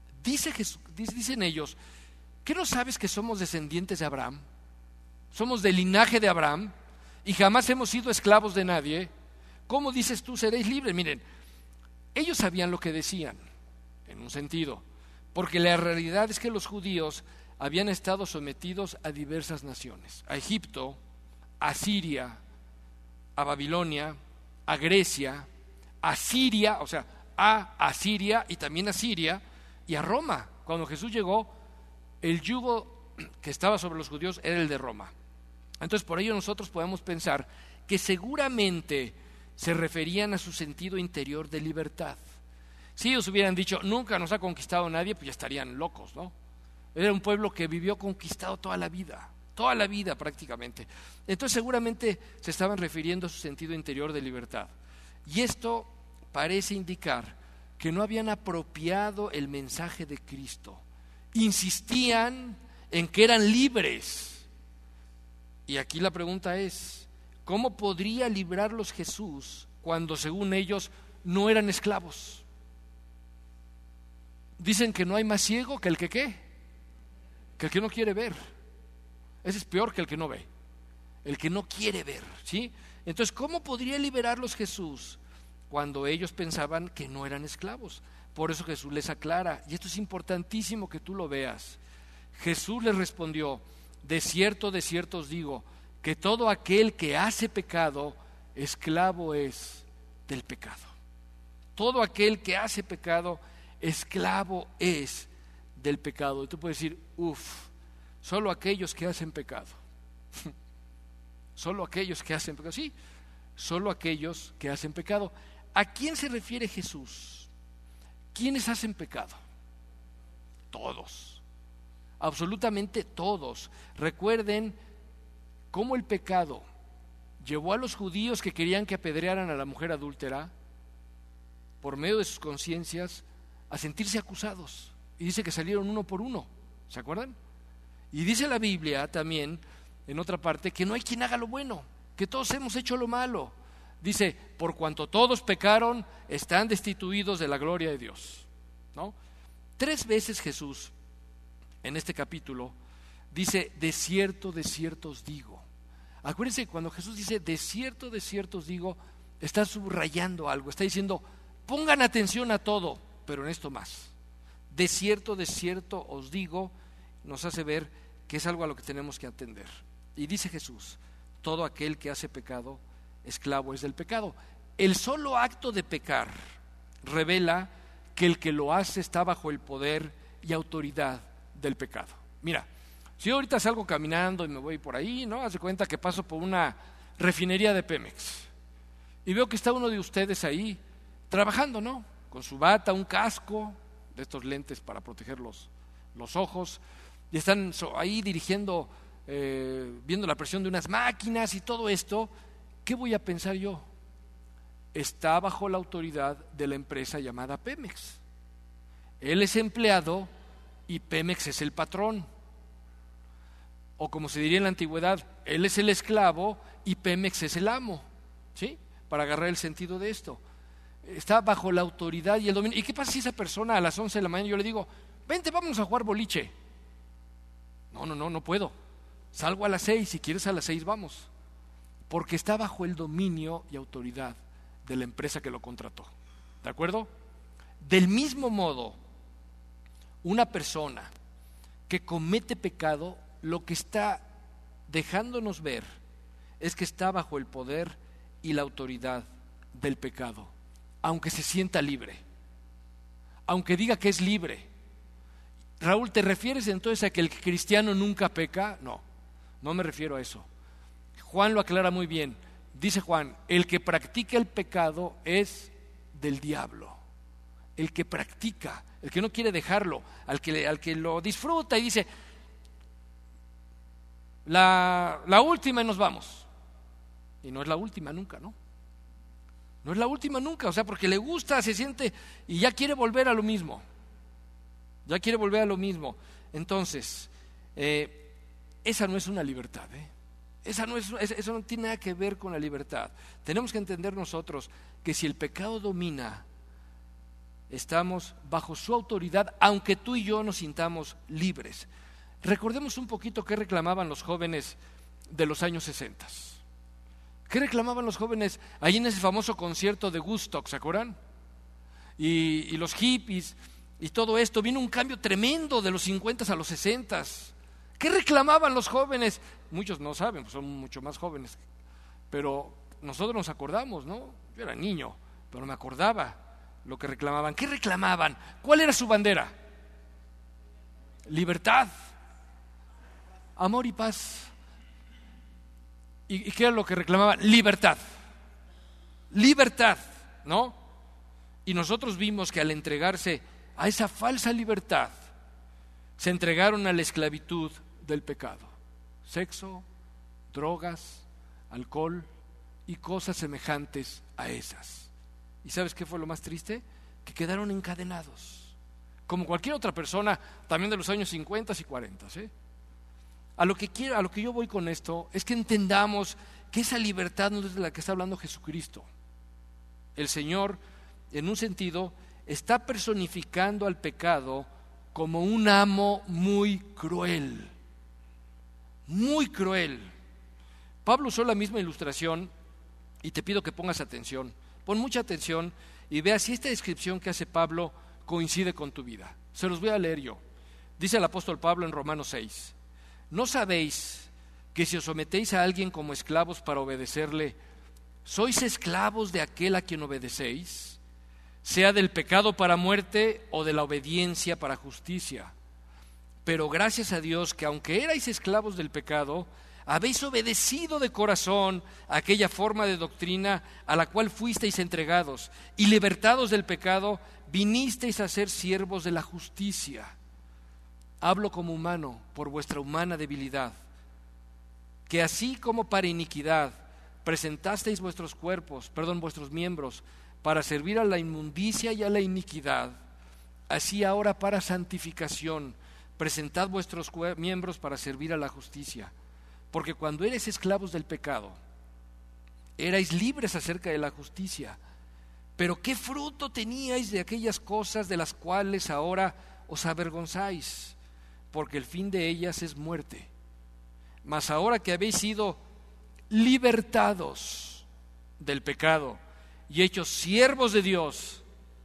Dicen ellos: ¿qué no sabes que somos descendientes de Abraham? Somos del linaje de Abraham y jamás hemos sido esclavos de nadie. ¿Cómo dices tú, seréis libres? Miren, ellos sabían lo que decían, en un sentido, porque la realidad es que los judíos habían estado sometidos a diversas naciones: a Egipto, a Siria, a Babilonia, a Grecia, a Siria, o sea, a Siria y también a Siria y a Roma. Cuando Jesús llegó, el yugo que estaba sobre los judíos era el de Roma. Entonces, por ello nosotros podemos pensar que seguramente se referían a su sentido interior de libertad. Si ellos hubieran dicho, nunca nos ha conquistado nadie, pues ya estarían locos, ¿no? Era un pueblo que vivió conquistado toda la vida prácticamente. Entonces seguramente se estaban refiriendo a su sentido interior de libertad. Y esto parece indicar que no habían apropiado el mensaje de Cristo. Insistían en que eran libres. Y aquí la pregunta es, ¿cómo podría librarlos Jesús cuando según ellos no eran esclavos? Dicen que no hay más ciego que el que ¿qué? Que el que no quiere ver. Ese es peor que el que no ve, el que no quiere ver, ¿sí? Entonces, ¿cómo podría liberarlos Jesús cuando ellos pensaban que no eran esclavos? Por eso Jesús les aclara, y esto es importantísimo que tú lo veas. Jesús les respondió: de cierto os digo, que todo aquel que hace pecado, esclavo es del pecado. Todo aquel que hace pecado, esclavo es del pecado. Y tú puedes decir, solo aquellos que hacen pecado. Solo aquellos que hacen pecado. Sí, solo aquellos que hacen pecado. ¿A quién se refiere Jesús? ¿Quiénes hacen pecado? Todos. Absolutamente todos. Recuerden cómo el pecado llevó a los judíos que querían que apedrearan a la mujer adúltera, por medio de sus conciencias, a sentirse acusados. Y dice que salieron uno por uno. ¿Se acuerdan? Y dice la Biblia también, en otra parte, que no hay quien haga lo bueno, que todos hemos hecho lo malo. Dice, por cuanto todos pecaron, están destituidos de la gloria de Dios, ¿no? 3 veces Jesús, en este capítulo, dice, de cierto os digo. Acuérdense, cuando Jesús dice, de cierto os digo, está subrayando algo, está diciendo, pongan atención a todo, pero en esto más. De cierto os digo, nos hace ver que es algo a lo que tenemos que atender. Y dice Jesús, todo aquel que hace pecado, esclavo es del pecado. El solo acto de pecar revela que el que lo hace está bajo el poder y autoridad del pecado. Mira, si yo ahorita salgo caminando y me voy por ahí, ¿no? Haz de cuenta que paso por una refinería de Pemex y veo que está uno de ustedes ahí trabajando, ¿no? Con su bata, un casco, de estos lentes para proteger los ojos, y están ahí dirigiendo, viendo la presión de unas máquinas y todo esto. ¿Qué voy a pensar yo? Está bajo la autoridad de la empresa llamada Pemex. Él es empleado y Pemex es el patrón. O como se diría en la antigüedad, él es el esclavo y Pemex es el amo, ¿sí? Para agarrar el sentido de esto. Está bajo la autoridad y el dominio. ¿Y qué pasa si esa persona a las 11 de la mañana yo le digo, vente, vamos a jugar boliche? No puedo. Salgo a las 6, si quieres a las 6 vamos. Porque está bajo el dominio y autoridad de la empresa que lo contrató. ¿De acuerdo? Del mismo modo, una persona que comete pecado, lo que está dejándonos ver es que está bajo el poder y la autoridad del pecado, aunque se sienta libre, aunque diga que es libre. Raúl, ¿te refieres entonces a que el cristiano nunca peca? No me refiero a eso. Juan lo aclara muy bien. Dice Juan, el que practica el pecado es del diablo. El que practica, el que no quiere dejarlo, al que lo disfruta y dice, la última y nos vamos. Y no es la última nunca, ¿no? No es la última nunca, o sea, porque le gusta, se siente y ya quiere volver a lo mismo. Entonces, esa no es una libertad, eso no tiene nada que ver con la libertad. Tenemos que entender nosotros que si el pecado domina, estamos bajo su autoridad, aunque tú y yo nos sintamos libres. Recordemos un poquito qué reclamaban los jóvenes de los años 60. ¿Qué reclamaban los jóvenes ahí en ese famoso concierto de Woodstock, se acuerdan? Y los hippies y todo esto, vino un cambio tremendo de los 50 a los 60. ¿Qué reclamaban los jóvenes? Muchos no saben, pues son mucho más jóvenes, pero nosotros nos acordamos, ¿no? Yo era niño, pero me acordaba lo que reclamaban. ¿Qué reclamaban? ¿Cuál era su bandera? Libertad, amor y paz. ¿Y qué era lo que reclamaban? Libertad, ¿no? Y nosotros vimos que al entregarse a esa falsa libertad, se entregaron a la esclavitud del pecado. Sexo, drogas, alcohol y cosas semejantes a esas. ¿Y sabes qué fue lo más triste? Que quedaron encadenados, como cualquier otra persona, también de los años 50 y 40. A lo que yo voy con esto es que entendamos que esa libertad no es de la que está hablando Jesucristo. El Señor, en un sentido, está personificando al pecado como un amo muy cruel. Muy cruel. Pablo usó la misma ilustración y te pido que pongas atención. Pon mucha atención y vea si esta descripción que hace Pablo coincide con tu vida. Se los voy a leer yo. Dice el apóstol Pablo en Romanos 6. ¿No sabéis que si os sometéis a alguien como esclavos para obedecerle, sois esclavos de aquel a quien obedecéis? Sea del pecado para muerte o de la obediencia para justicia. Pero gracias a Dios que aunque erais esclavos del pecado, habéis obedecido de corazón a aquella forma de doctrina a la cual fuisteis entregados, y libertados del pecado, vinisteis a ser siervos de la justicia. Hablo como humano por vuestra humana debilidad, que así como para iniquidad presentasteis vuestros miembros para servir a la inmundicia y a la iniquidad, así ahora para santificación presentad vuestros miembros para servir a la justicia. Porque cuando erais esclavos del pecado, erais libres acerca de la justicia. Pero ¿qué fruto teníais de aquellas cosas de las cuales ahora os avergonzáis? Porque el fin de ellas es muerte. Mas ahora que habéis sido libertados del pecado y hechos siervos de Dios,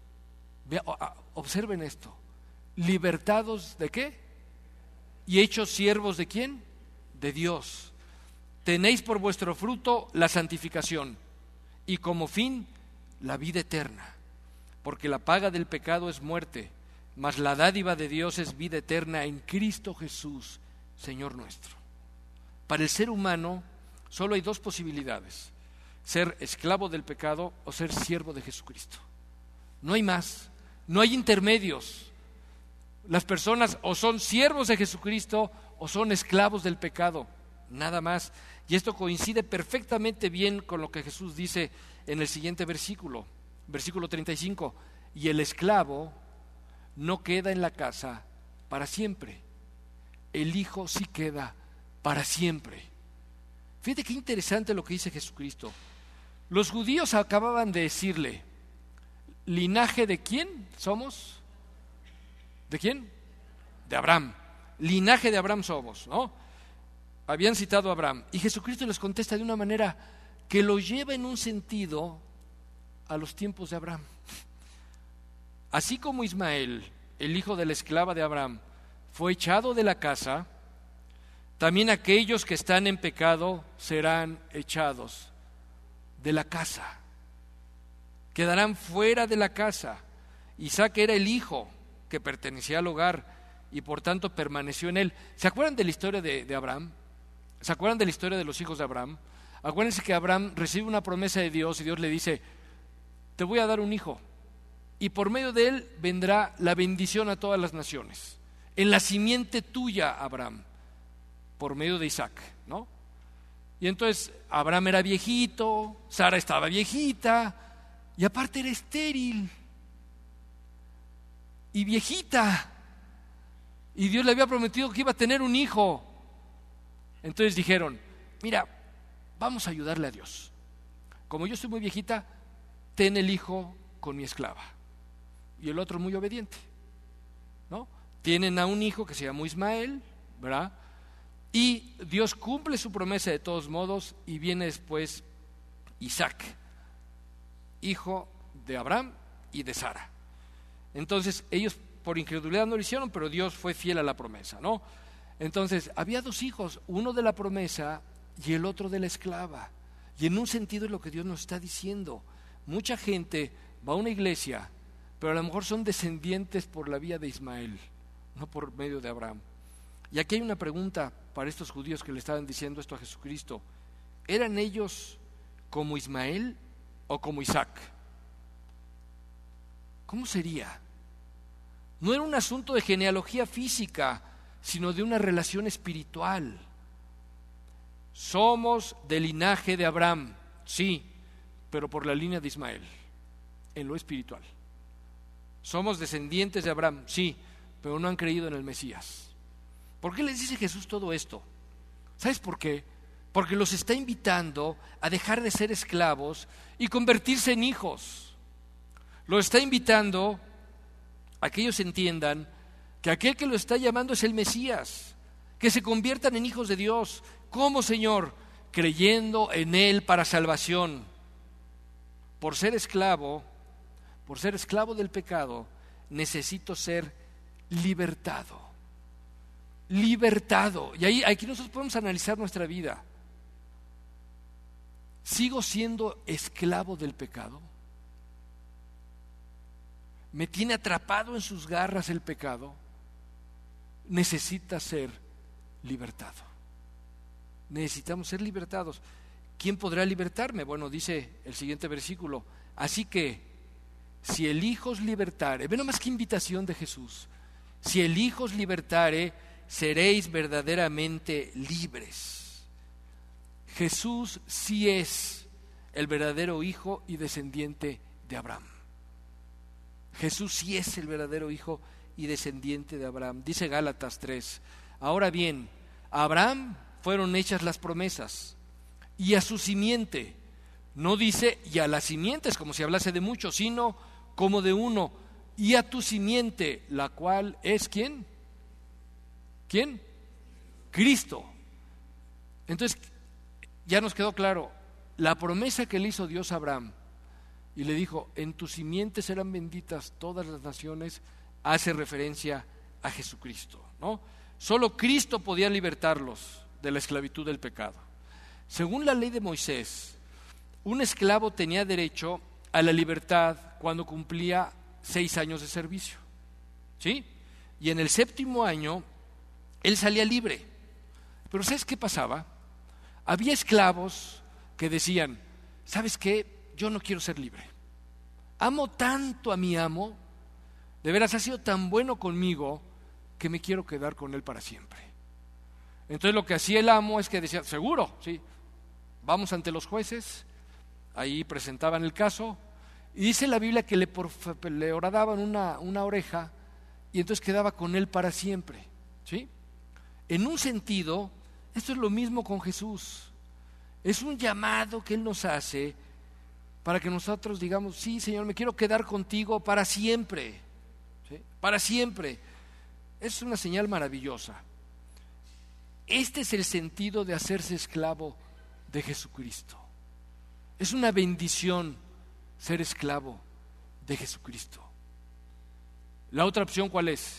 observen esto, libertados ¿de qué? Y hechos siervos ¿de quién? De Dios. Tenéis por vuestro fruto la santificación y como fin la vida eterna, porque la paga del pecado es muerte, mas la dádiva de Dios es vida eterna en Cristo Jesús, Señor nuestro. Para el ser humano solo hay dos posibilidades: ser esclavo del pecado o ser siervo de Jesucristo. No hay más, no hay intermedios. Las personas o son siervos de Jesucristo o son esclavos del pecado, nada más. Y esto coincide perfectamente bien con lo que Jesús dice en el siguiente versículo 35. Y el esclavo no queda en la casa para siempre, el Hijo sí queda para siempre. Fíjate qué interesante lo que dice Jesucristo. Los judíos acababan de decirle: ¿linaje de quién somos? ¿De quién? De Abraham. linaje de Abraham somos, ¿no? Habían citado a Abraham. Y Jesucristo les contesta de una manera que lo lleva en un sentido a los tiempos de Abraham. Así como Ismael, el hijo de la esclava de Abraham, fue echado de la casa, también aquellos que están en pecado serán echados de la casa. Quedarán fuera de la casa. Isaac era el hijo que pertenecía al hogar y por tanto permaneció en él. ¿Se acuerdan de la historia de Abraham? ¿Se acuerdan de la historia de los hijos de Abraham? Acuérdense que Abraham recibe una promesa de Dios y Dios le dice: te voy a dar un hijo y por medio de él vendrá la bendición a todas las naciones. En la simiente tuya, Abraham, por medio de Isaac, ¿no? Y entonces Abraham era viejito, Sara estaba viejita y aparte era estéril y viejita. Y Dios le había prometido que iba a tener un hijo. Entonces dijeron: mira, vamos a ayudarle a Dios. Como yo soy muy viejita, ten el hijo con mi esclava. Y el otro muy obediente, ¿no? Tienen a un hijo que se llama Ismael, ¿verdad? Y Dios cumple su promesa de todos modos y viene después Isaac, hijo de Abraham y de Sara. Entonces ellos por incredulidad no lo hicieron, pero Dios fue fiel a la promesa, ¿no? Entonces había dos hijos, uno de la promesa y el otro de la esclava. Y en un sentido es lo que Dios nos está diciendo. Mucha gente va a una iglesia, pero a lo mejor son descendientes por la vía de Ismael, no por medio de Abraham. Y aquí hay una pregunta para estos judíos que le estaban diciendo esto a Jesucristo: ¿eran ellos como Ismael o como Isaac? ¿Cómo sería? No era un asunto de genealogía física, sino de una relación espiritual. Somos del linaje de Abraham, sí, pero por la línea de Ismael, en lo espiritual. Somos descendientes de Abraham, sí, pero no han creído en el Mesías. ¿Por qué les dice Jesús todo esto? ¿Sabes por qué? Porque los está invitando a dejar de ser esclavos y convertirse en hijos. Los está invitando a que ellos entiendan que aquel que lo está llamando es el Mesías, que se conviertan en hijos de Dios. ¿Cómo, Señor? Creyendo en Él para salvación. Por ser esclavo del pecado, necesito ser libertado. Libertado. Y ahí aquí nosotros podemos analizar nuestra vida. ¿Sigo siendo esclavo del pecado? ¿Me tiene atrapado en sus garras el pecado? Necesita ser libertado. Necesitamos ser libertados. ¿Quién podrá libertarme? Bueno, dice el siguiente versículo: así que si el Hijo os libertare, ve nomás qué invitación de Jesús, si el Hijo os libertare, seréis verdaderamente libres. Jesús sí es el verdadero Hijo y descendiente de Abraham. Jesús sí es el verdadero Hijo y descendiente de Abraham. Dice Gálatas 3: ahora bien, a Abraham fueron hechas las promesas, y a su simiente. No dice y a las simientes como si hablase de muchos, sino como de uno. Y a tu simiente, la cual es ¿quién? ¿Quién? Cristo. Entonces, ya nos quedó claro, la promesa que le hizo Dios a Abraham, y le dijo: en tu simiente serán benditas todas las naciones, hace referencia a Jesucristo, ¿no? Solo Cristo podía libertarlos de la esclavitud del pecado. Según la ley de Moisés, un esclavo tenía derecho a la libertad cuando cumplía 6 años de servicio, ¿sí? Y en el 7º año él salía libre. Pero ¿sabes qué pasaba? Había esclavos que decían: ¿sabes qué? Yo no quiero ser libre. Amo tanto a mi amo, de veras ha sido tan bueno conmigo, que me quiero quedar con él para siempre. Entonces lo que hacía el amo es que decía: seguro, sí, vamos ante los jueces. Ahí presentaban el caso y dice la Biblia que le horadaban una oreja y entonces quedaba con él para siempre, ¿sí? En un sentido, esto es lo mismo con Jesús. Es un llamado que Él nos hace para que nosotros digamos: sí, Señor, me quiero quedar contigo para siempre, ¿sí? Para siempre. Es una señal maravillosa. Este es el sentido de hacerse esclavo de Jesucristo. Es una bendición ser esclavo de Jesucristo. ¿La otra opción cuál es?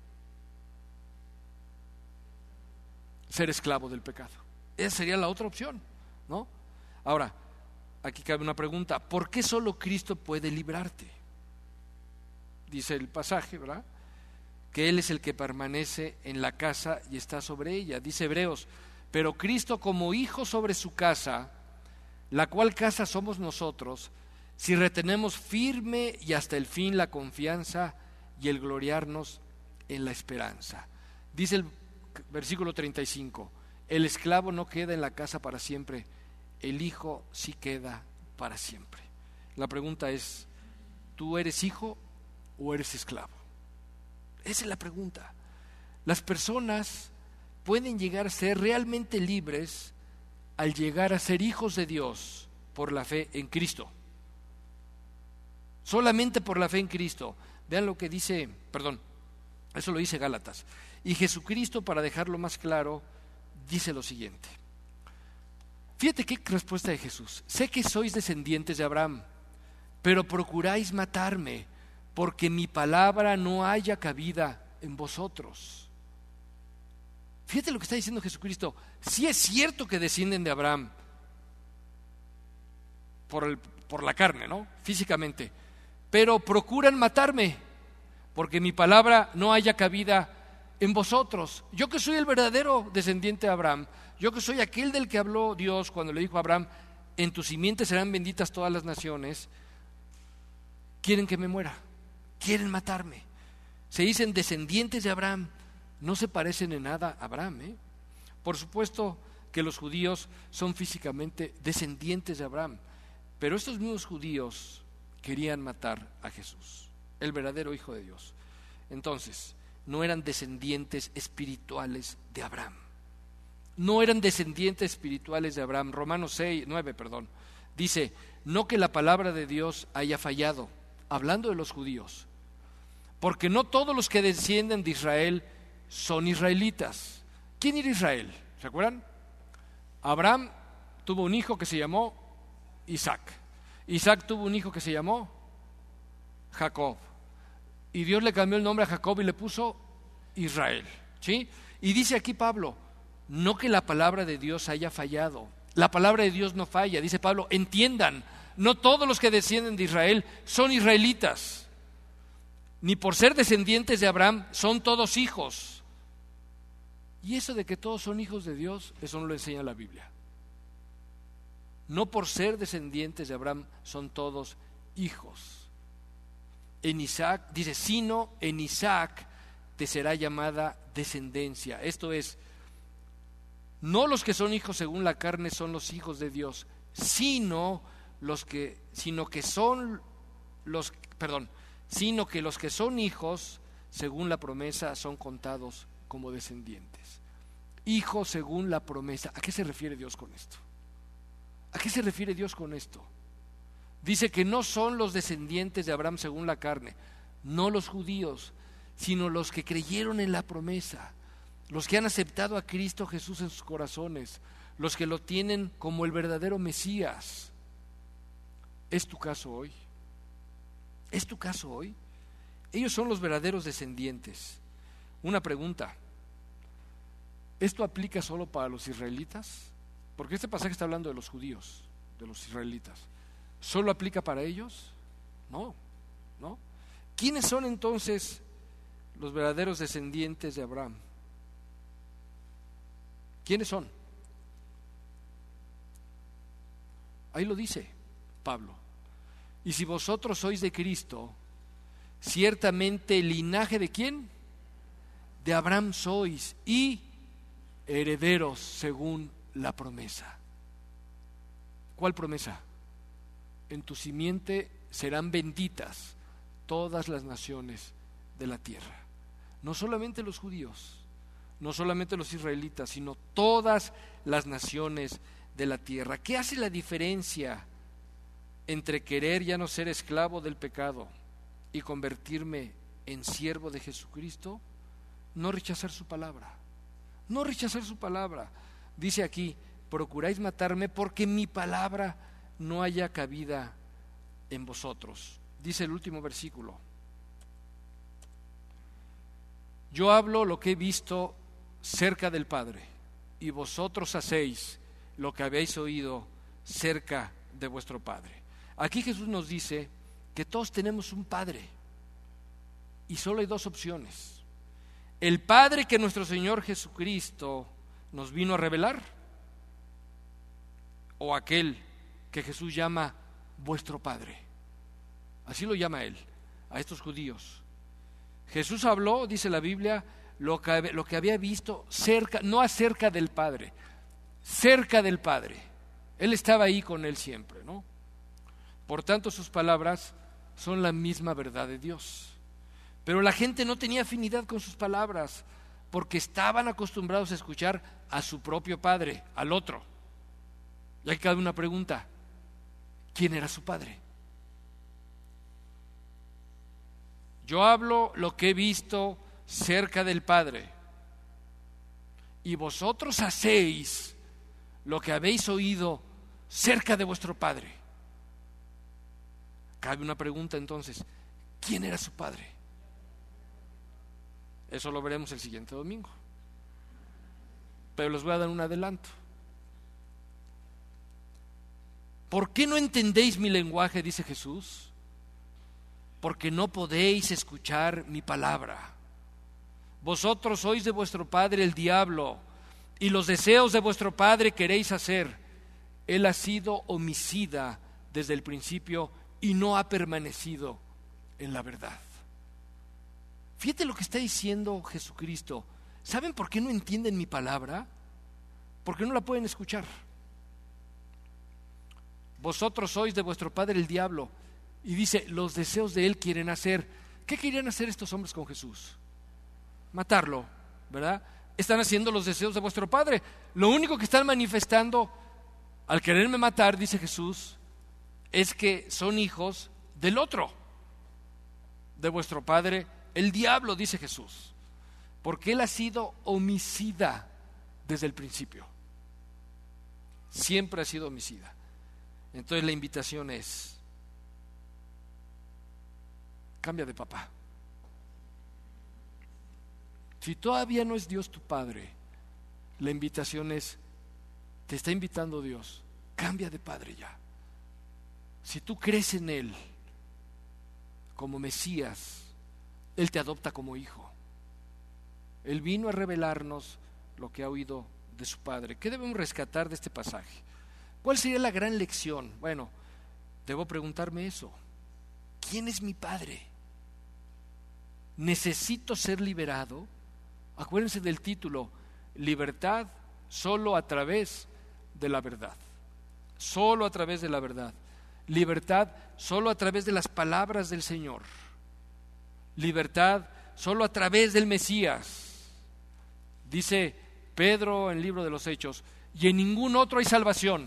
Ser esclavo del pecado. Esa sería la otra opción, ¿no? Ahora, aquí cabe una pregunta: ¿por qué solo Cristo puede librarte? Dice el pasaje, ¿verdad?, que Él es el que permanece en la casa y está sobre ella. Dice Hebreos: pero Cristo como hijo sobre su casa, la cual casa somos nosotros, si retenemos firme y hasta el fin la confianza y el gloriarnos en la esperanza. Dice el versículo 35: el esclavo no queda en la casa para siempre, el hijo sí queda para siempre. La pregunta es: ¿tú eres hijo o eres esclavo? Esa es la pregunta. Las personas pueden llegar a ser realmente libres al llegar a ser hijos de Dios por la fe en Cristo. Solamente por la fe en Cristo. Vean lo que dice, eso lo dice Gálatas. Y Jesucristo, para dejarlo más claro, dice lo siguiente. Fíjate qué respuesta de Jesús: sé que sois descendientes de Abraham, pero procuráis matarme, porque mi palabra no haya cabida en vosotros. Fíjate lo que está diciendo Jesucristo. Sí es cierto que descienden de Abraham por la carne, ¿no?, físicamente, pero procuran matarme, porque mi palabra no haya cabida en vosotros. Yo que soy el verdadero descendiente de Abraham, yo que soy aquel del que habló Dios cuando le dijo a Abraham: en tu simiente serán benditas todas las naciones, quieren que me muera, quieren matarme. Se dicen descendientes de Abraham, no se parecen en nada a Abraham, ¿eh? Por supuesto que los judíos son físicamente descendientes de Abraham, pero estos mismos judíos querían matar a Jesús, el verdadero Hijo de Dios. Entonces, no eran descendientes espirituales de Abraham. No eran descendientes espirituales de Abraham. Romanos 9 dice: no que la palabra de Dios haya fallado, hablando de los judíos, porque no todos los que descienden de Israel son israelitas. ¿Quién era Israel? ¿Se acuerdan? Abraham tuvo un hijo que se llamó Isaac. Isaac tuvo un hijo que se llamó Jacob. Y Dios le cambió el nombre a Jacob y le puso Israel, ¿sí? Y dice aquí Pablo: no que la palabra de Dios haya fallado. La palabra de Dios no falla. Dice Pablo: entiendan, no todos los que descienden de Israel son israelitas, ni por ser descendientes de Abraham son todos hijos. Y eso de que todos son hijos de Dios, eso no lo enseña la Biblia. No por ser descendientes de Abraham son todos hijos. En Isaac, dice, sino en Isaac te será llamada descendencia. Esto es, no los que son hijos según la carne son los hijos de Dios, sino que los que son hijos según la promesa son contados como descendientes. Hijos según la promesa. ¿A qué se refiere Dios con esto? ¿A qué se refiere Dios con esto? Dice que no son los descendientes de Abraham según la carne, no los judíos, sino los que creyeron en la promesa, los que han aceptado a Cristo Jesús en sus corazones, los que lo tienen como el verdadero Mesías. ¿Es tu caso hoy? ¿Es tu caso hoy? Ellos son los verdaderos descendientes. Una pregunta: ¿esto aplica solo para los israelitas? Porque este pasaje está hablando de los judíos, de los israelitas. ¿Solo aplica para ellos? No. ¿Quiénes son entonces los verdaderos descendientes de Abraham? ¿Quiénes son? Ahí lo dice Pablo: y si vosotros sois de Cristo, ciertamente el linaje de ¿quién? De Abraham sois, y herederos según la promesa. ¿Cuál promesa? En tu simiente serán benditas todas las naciones de la tierra. No solamente los judíos, no solamente los israelitas, sino todas las naciones de la tierra. ¿Qué hace la diferencia entre querer ya no ser esclavo del pecado y convertirme en siervo de Jesucristo? no rechazar su palabra. No rechazar su palabra. Dice aquí, procuráis matarme porque mi palabra no haya cabida en vosotros. Dice el último versículo. Yo hablo lo que he visto cerca del Padre, y vosotros hacéis lo que habéis oído cerca de vuestro Padre. Aquí Jesús nos dice que todos tenemos un Padre, y solo hay dos opciones: el Padre que nuestro Señor Jesucristo nos vino a revelar, o aquel que Jesús llama vuestro Padre. Así lo llama Él, a estos judíos. Jesús habló, dice la Biblia, lo que había visto cerca, no acerca del Padre, cerca del Padre. Él estaba ahí con Él siempre, ¿no? Por tanto, sus palabras son la misma verdad de Dios. Pero la gente no tenía afinidad con sus palabras, porque estaban acostumbrados a escuchar a su propio padre, al otro. Y aquí cabe una pregunta: ¿quién era su padre? Yo hablo lo que he visto cerca del Padre, y vosotros hacéis lo que habéis oído cerca de vuestro Padre. Cabe una pregunta entonces: ¿quién era su padre? Eso lo veremos el siguiente domingo, pero les voy a dar un adelanto. ¿Por qué no entendéis mi lenguaje?, dice Jesús. Porque no podéis escuchar mi palabra. Vosotros sois de vuestro padre el diablo, y los deseos de vuestro padre queréis hacer. Él ha sido homicida desde el principio y no ha permanecido en la verdad. Fíjate lo que está diciendo Jesucristo. ¿Saben por qué no entienden mi palabra? Porque no la pueden escuchar. Vosotros sois de vuestro padre el diablo, y dice, los deseos de él quieren hacer. ¿Qué querían hacer estos hombres con Jesús? Matarlo, ¿verdad? Están haciendo los deseos de vuestro padre. Lo único que están manifestando al quererme matar, dice Jesús, es que son hijos del otro, de vuestro padre el diablo, dice Jesús, porque él ha sido homicida desde el principio. Siempre ha sido homicida. Entonces la invitación es: cambia de papá. Si todavía no es Dios tu Padre, la invitación es, te está invitando Dios, cambia de padre ya. Si tú crees en Él como Mesías, Él te adopta como hijo. Él vino a revelarnos lo que ha oído de su Padre. ¿Qué debemos rescatar de este pasaje? ¿Cuál sería la gran lección? Bueno, debo preguntarme eso: ¿quién es mi Padre? ¿Necesito ser liberado? Acuérdense del título: libertad solo a través de la verdad. Solo a través de la verdad. Libertad solo a través de las palabras del Señor. Libertad solo a través del Mesías. Dice Pedro en el libro de los Hechos: y en ningún otro hay salvación,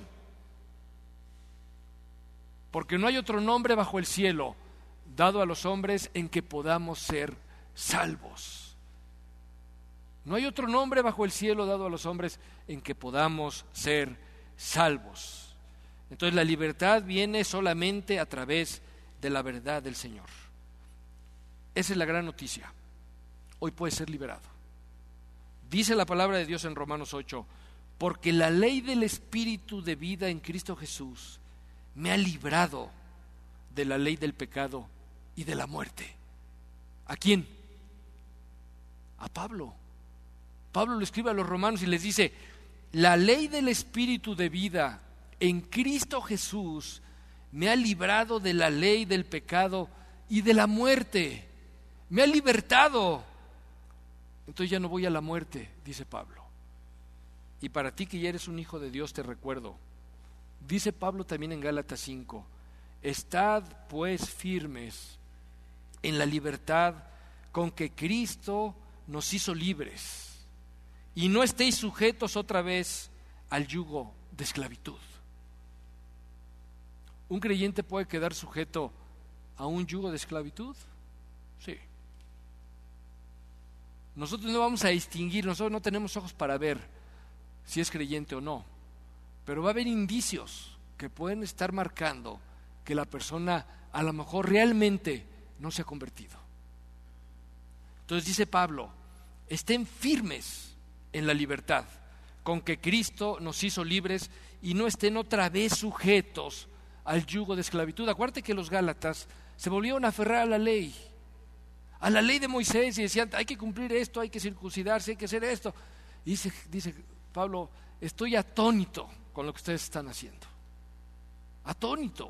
porque no hay otro nombre bajo el cielo dado a los hombres en que podamos ser salvos. No hay otro nombre bajo el cielo dado a los hombres en que podamos ser salvos. Entonces la libertad viene solamente a través de la verdad del Señor. Esa es la gran noticia. Hoy puedes ser liberado. Dice la palabra de Dios en Romanos 8: porque la ley del Espíritu de vida en Cristo Jesús me ha librado de la ley del pecado y de la muerte. ¿A quién? A Pablo. Pablo le escribe a los romanos y les dice: la ley del Espíritu de vida en Cristo Jesús me ha librado de la ley del pecado y de la muerte. Me ha libertado. Entonces ya no voy a la muerte, dice Pablo. Y para ti que ya eres un hijo de Dios, te recuerdo, dice Pablo también en Gálatas 5: estad pues firmes en la libertad con que Cristo nos hizo libres, y no estéis sujetos otra vez al yugo de esclavitud. ¿Un creyente puede quedar sujeto a un yugo de esclavitud? Sí. Nosotros no vamos a distinguir, nosotros no tenemos ojos para ver si es creyente o no, pero va a haber indicios que pueden estar marcando que la persona a lo mejor realmente no se ha convertido. Entonces dice Pablo, estén firmes en la libertad con que Cristo nos hizo libres y no estén otra vez sujetos al yugo de esclavitud. Acuérdate que los Gálatas se volvieron a aferrar a la ley de Moisés, y decían, hay que cumplir esto, hay que circuncidarse, hay que hacer esto. Y dice Pablo, estoy atónito con lo que ustedes están haciendo. Atónito.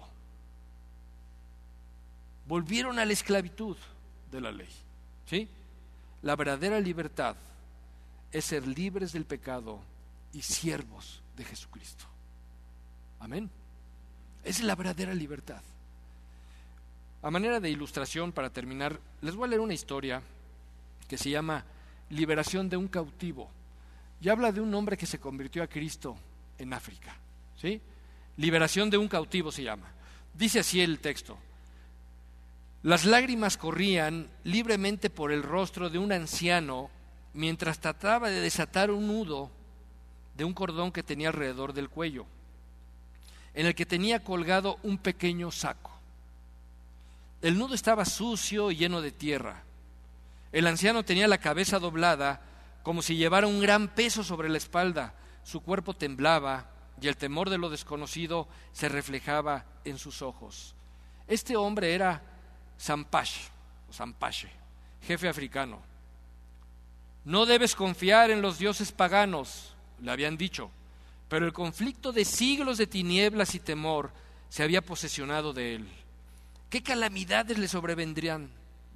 Volvieron a la esclavitud de la ley. ¿Sí? La verdadera libertad es ser libres del pecado y siervos de Jesucristo. Amén. Esa es la verdadera libertad. A manera de ilustración, para terminar, les voy a leer una historia que se llama Liberación de un cautivo, y habla de un hombre que se convirtió a Cristo en África. ¿Sí? Liberación de un cautivo se llama. Dice así el texto: las lágrimas corrían libremente por el rostro de un anciano mientras trataba de desatar un nudo de un cordón que tenía alrededor del cuello, en el que tenía colgado un pequeño saco. El nudo estaba sucio y lleno de tierra. El anciano tenía la cabeza doblada, como si llevara un gran peso sobre la espalda. Su cuerpo temblaba y el temor de lo desconocido se reflejaba en sus ojos. Este hombre era Sampache, jefe africano. No debes confiar en los dioses paganos, le habían dicho, pero el conflicto de siglos de tinieblas y temor se había posesionado de él. ¿Qué calamidades le sobrevendrían,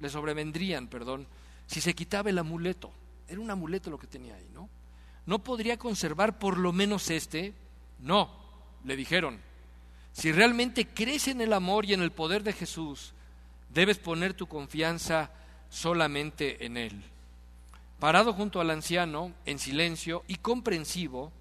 si se quitaba el amuleto? Era un amuleto lo que tenía ahí, ¿no? ¿No podría conservar por lo menos este? No, le dijeron. Si realmente crees en el amor y en el poder de Jesús, debes poner tu confianza solamente en Él. Parado junto al anciano, en silencio y comprensivo,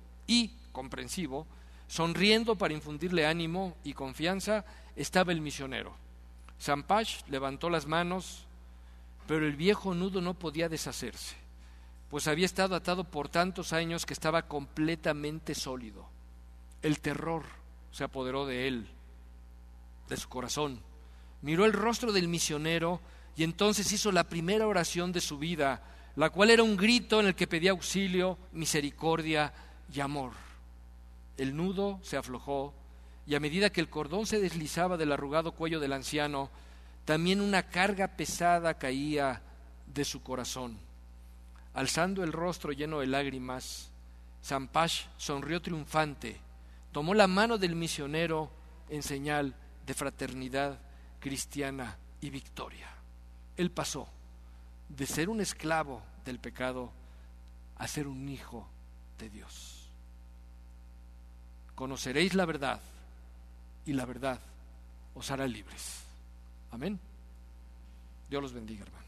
sonriendo para infundirle ánimo y confianza, estaba el misionero. Sampache levantó las manos, pero el viejo nudo no podía deshacerse, pues había estado atado por tantos años que estaba completamente sólido. El terror se apoderó de él, de su corazón. Miró el rostro del misionero y entonces hizo la primera oración de su vida, la cual era un grito en el que pedía auxilio, misericordia y amor. El nudo se aflojó y a medida que el cordón se deslizaba del arrugado cuello del anciano, también una carga pesada caía de su corazón. Alzando el rostro lleno de lágrimas, Sampache sonrió triunfante, tomó la mano del misionero en señal de fraternidad cristiana y victoria. Él pasó de ser un esclavo del pecado a ser un hijo de Dios. Conoceréis la verdad y la verdad os hará libres. Amén. Dios los bendiga, hermanos.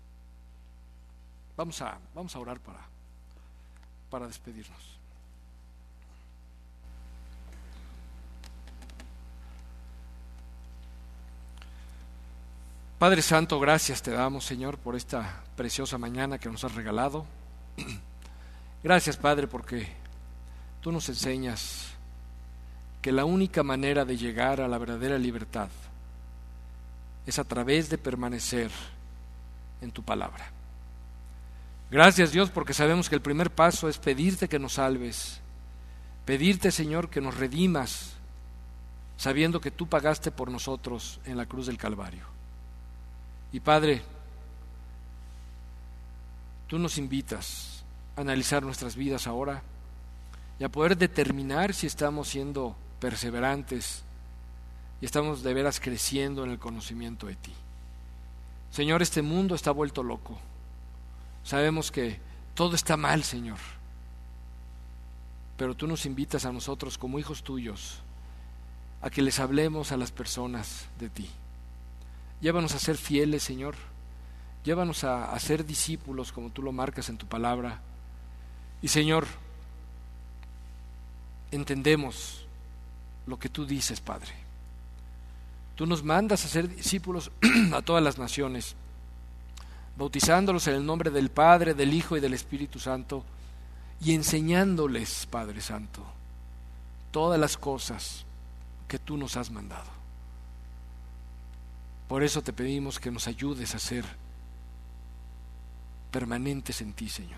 Vamos a orar para despedirnos. Padre Santo, gracias te damos, Señor, por esta preciosa mañana que nos has regalado. Gracias, Padre, porque tú nos enseñas que la única manera de llegar a la verdadera libertad es a través de permanecer en tu palabra. Gracias, Dios, porque sabemos que el primer paso es pedirte que nos salves, pedirte, Señor, que nos redimas, sabiendo que tú pagaste por nosotros en la cruz del Calvario. Y Padre, tú nos invitas a analizar nuestras vidas ahora y a poder determinar si estamos siendo perseverantes y estamos de veras creciendo en el conocimiento de ti. Señor, este mundo está vuelto loco. Sabemos que todo está mal, Señor, pero tú nos invitas a nosotros como hijos tuyos a que les hablemos a las personas de ti. Llévanos a ser fieles, Señor. Llévanos a ser discípulos como tú lo marcas en tu palabra. Y Señor, entendemos lo que tú dices, Padre. Tú nos mandas a ser discípulos a todas las naciones, bautizándolos en el nombre del Padre, del Hijo y del Espíritu Santo, y enseñándoles, Padre Santo, todas las cosas que tú nos has mandado. Por eso te pedimos que nos ayudes a ser permanentes en ti, Señor,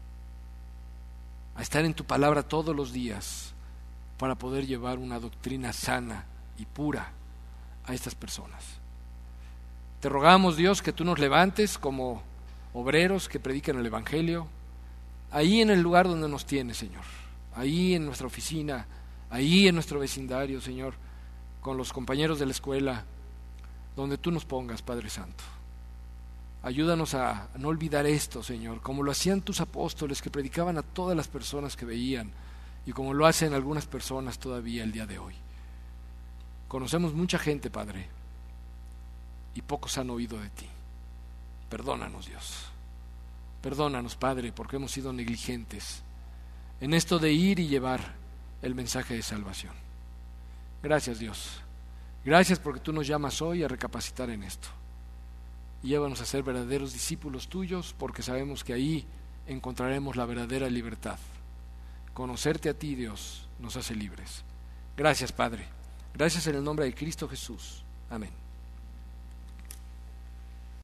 a estar en tu palabra todos los días para poder llevar una doctrina sana y pura a estas personas. Te rogamos, Dios, que tú nos levantes como obreros que predican el Evangelio, ahí en el lugar donde nos tienes, Señor, ahí en nuestra oficina, ahí en nuestro vecindario, Señor, con los compañeros de la escuela, donde tú nos pongas, Padre Santo. Ayúdanos a no olvidar esto, Señor, como lo hacían tus apóstoles que predicaban a todas las personas que veían y como lo hacen algunas personas todavía el día de hoy. Conocemos mucha gente, Padre, y pocos han oído de ti. Perdónanos, Dios. Perdónanos, Padre, porque hemos sido negligentes en esto de ir y llevar el mensaje de salvación. Gracias, Dios. Gracias porque tú nos llamas hoy a recapacitar en esto. Y llévanos a ser verdaderos discípulos tuyos, porque sabemos que ahí encontraremos la verdadera libertad. Conocerte a ti, Dios, nos hace libres. Gracias, Padre. Gracias en el nombre de Cristo Jesús. Amén.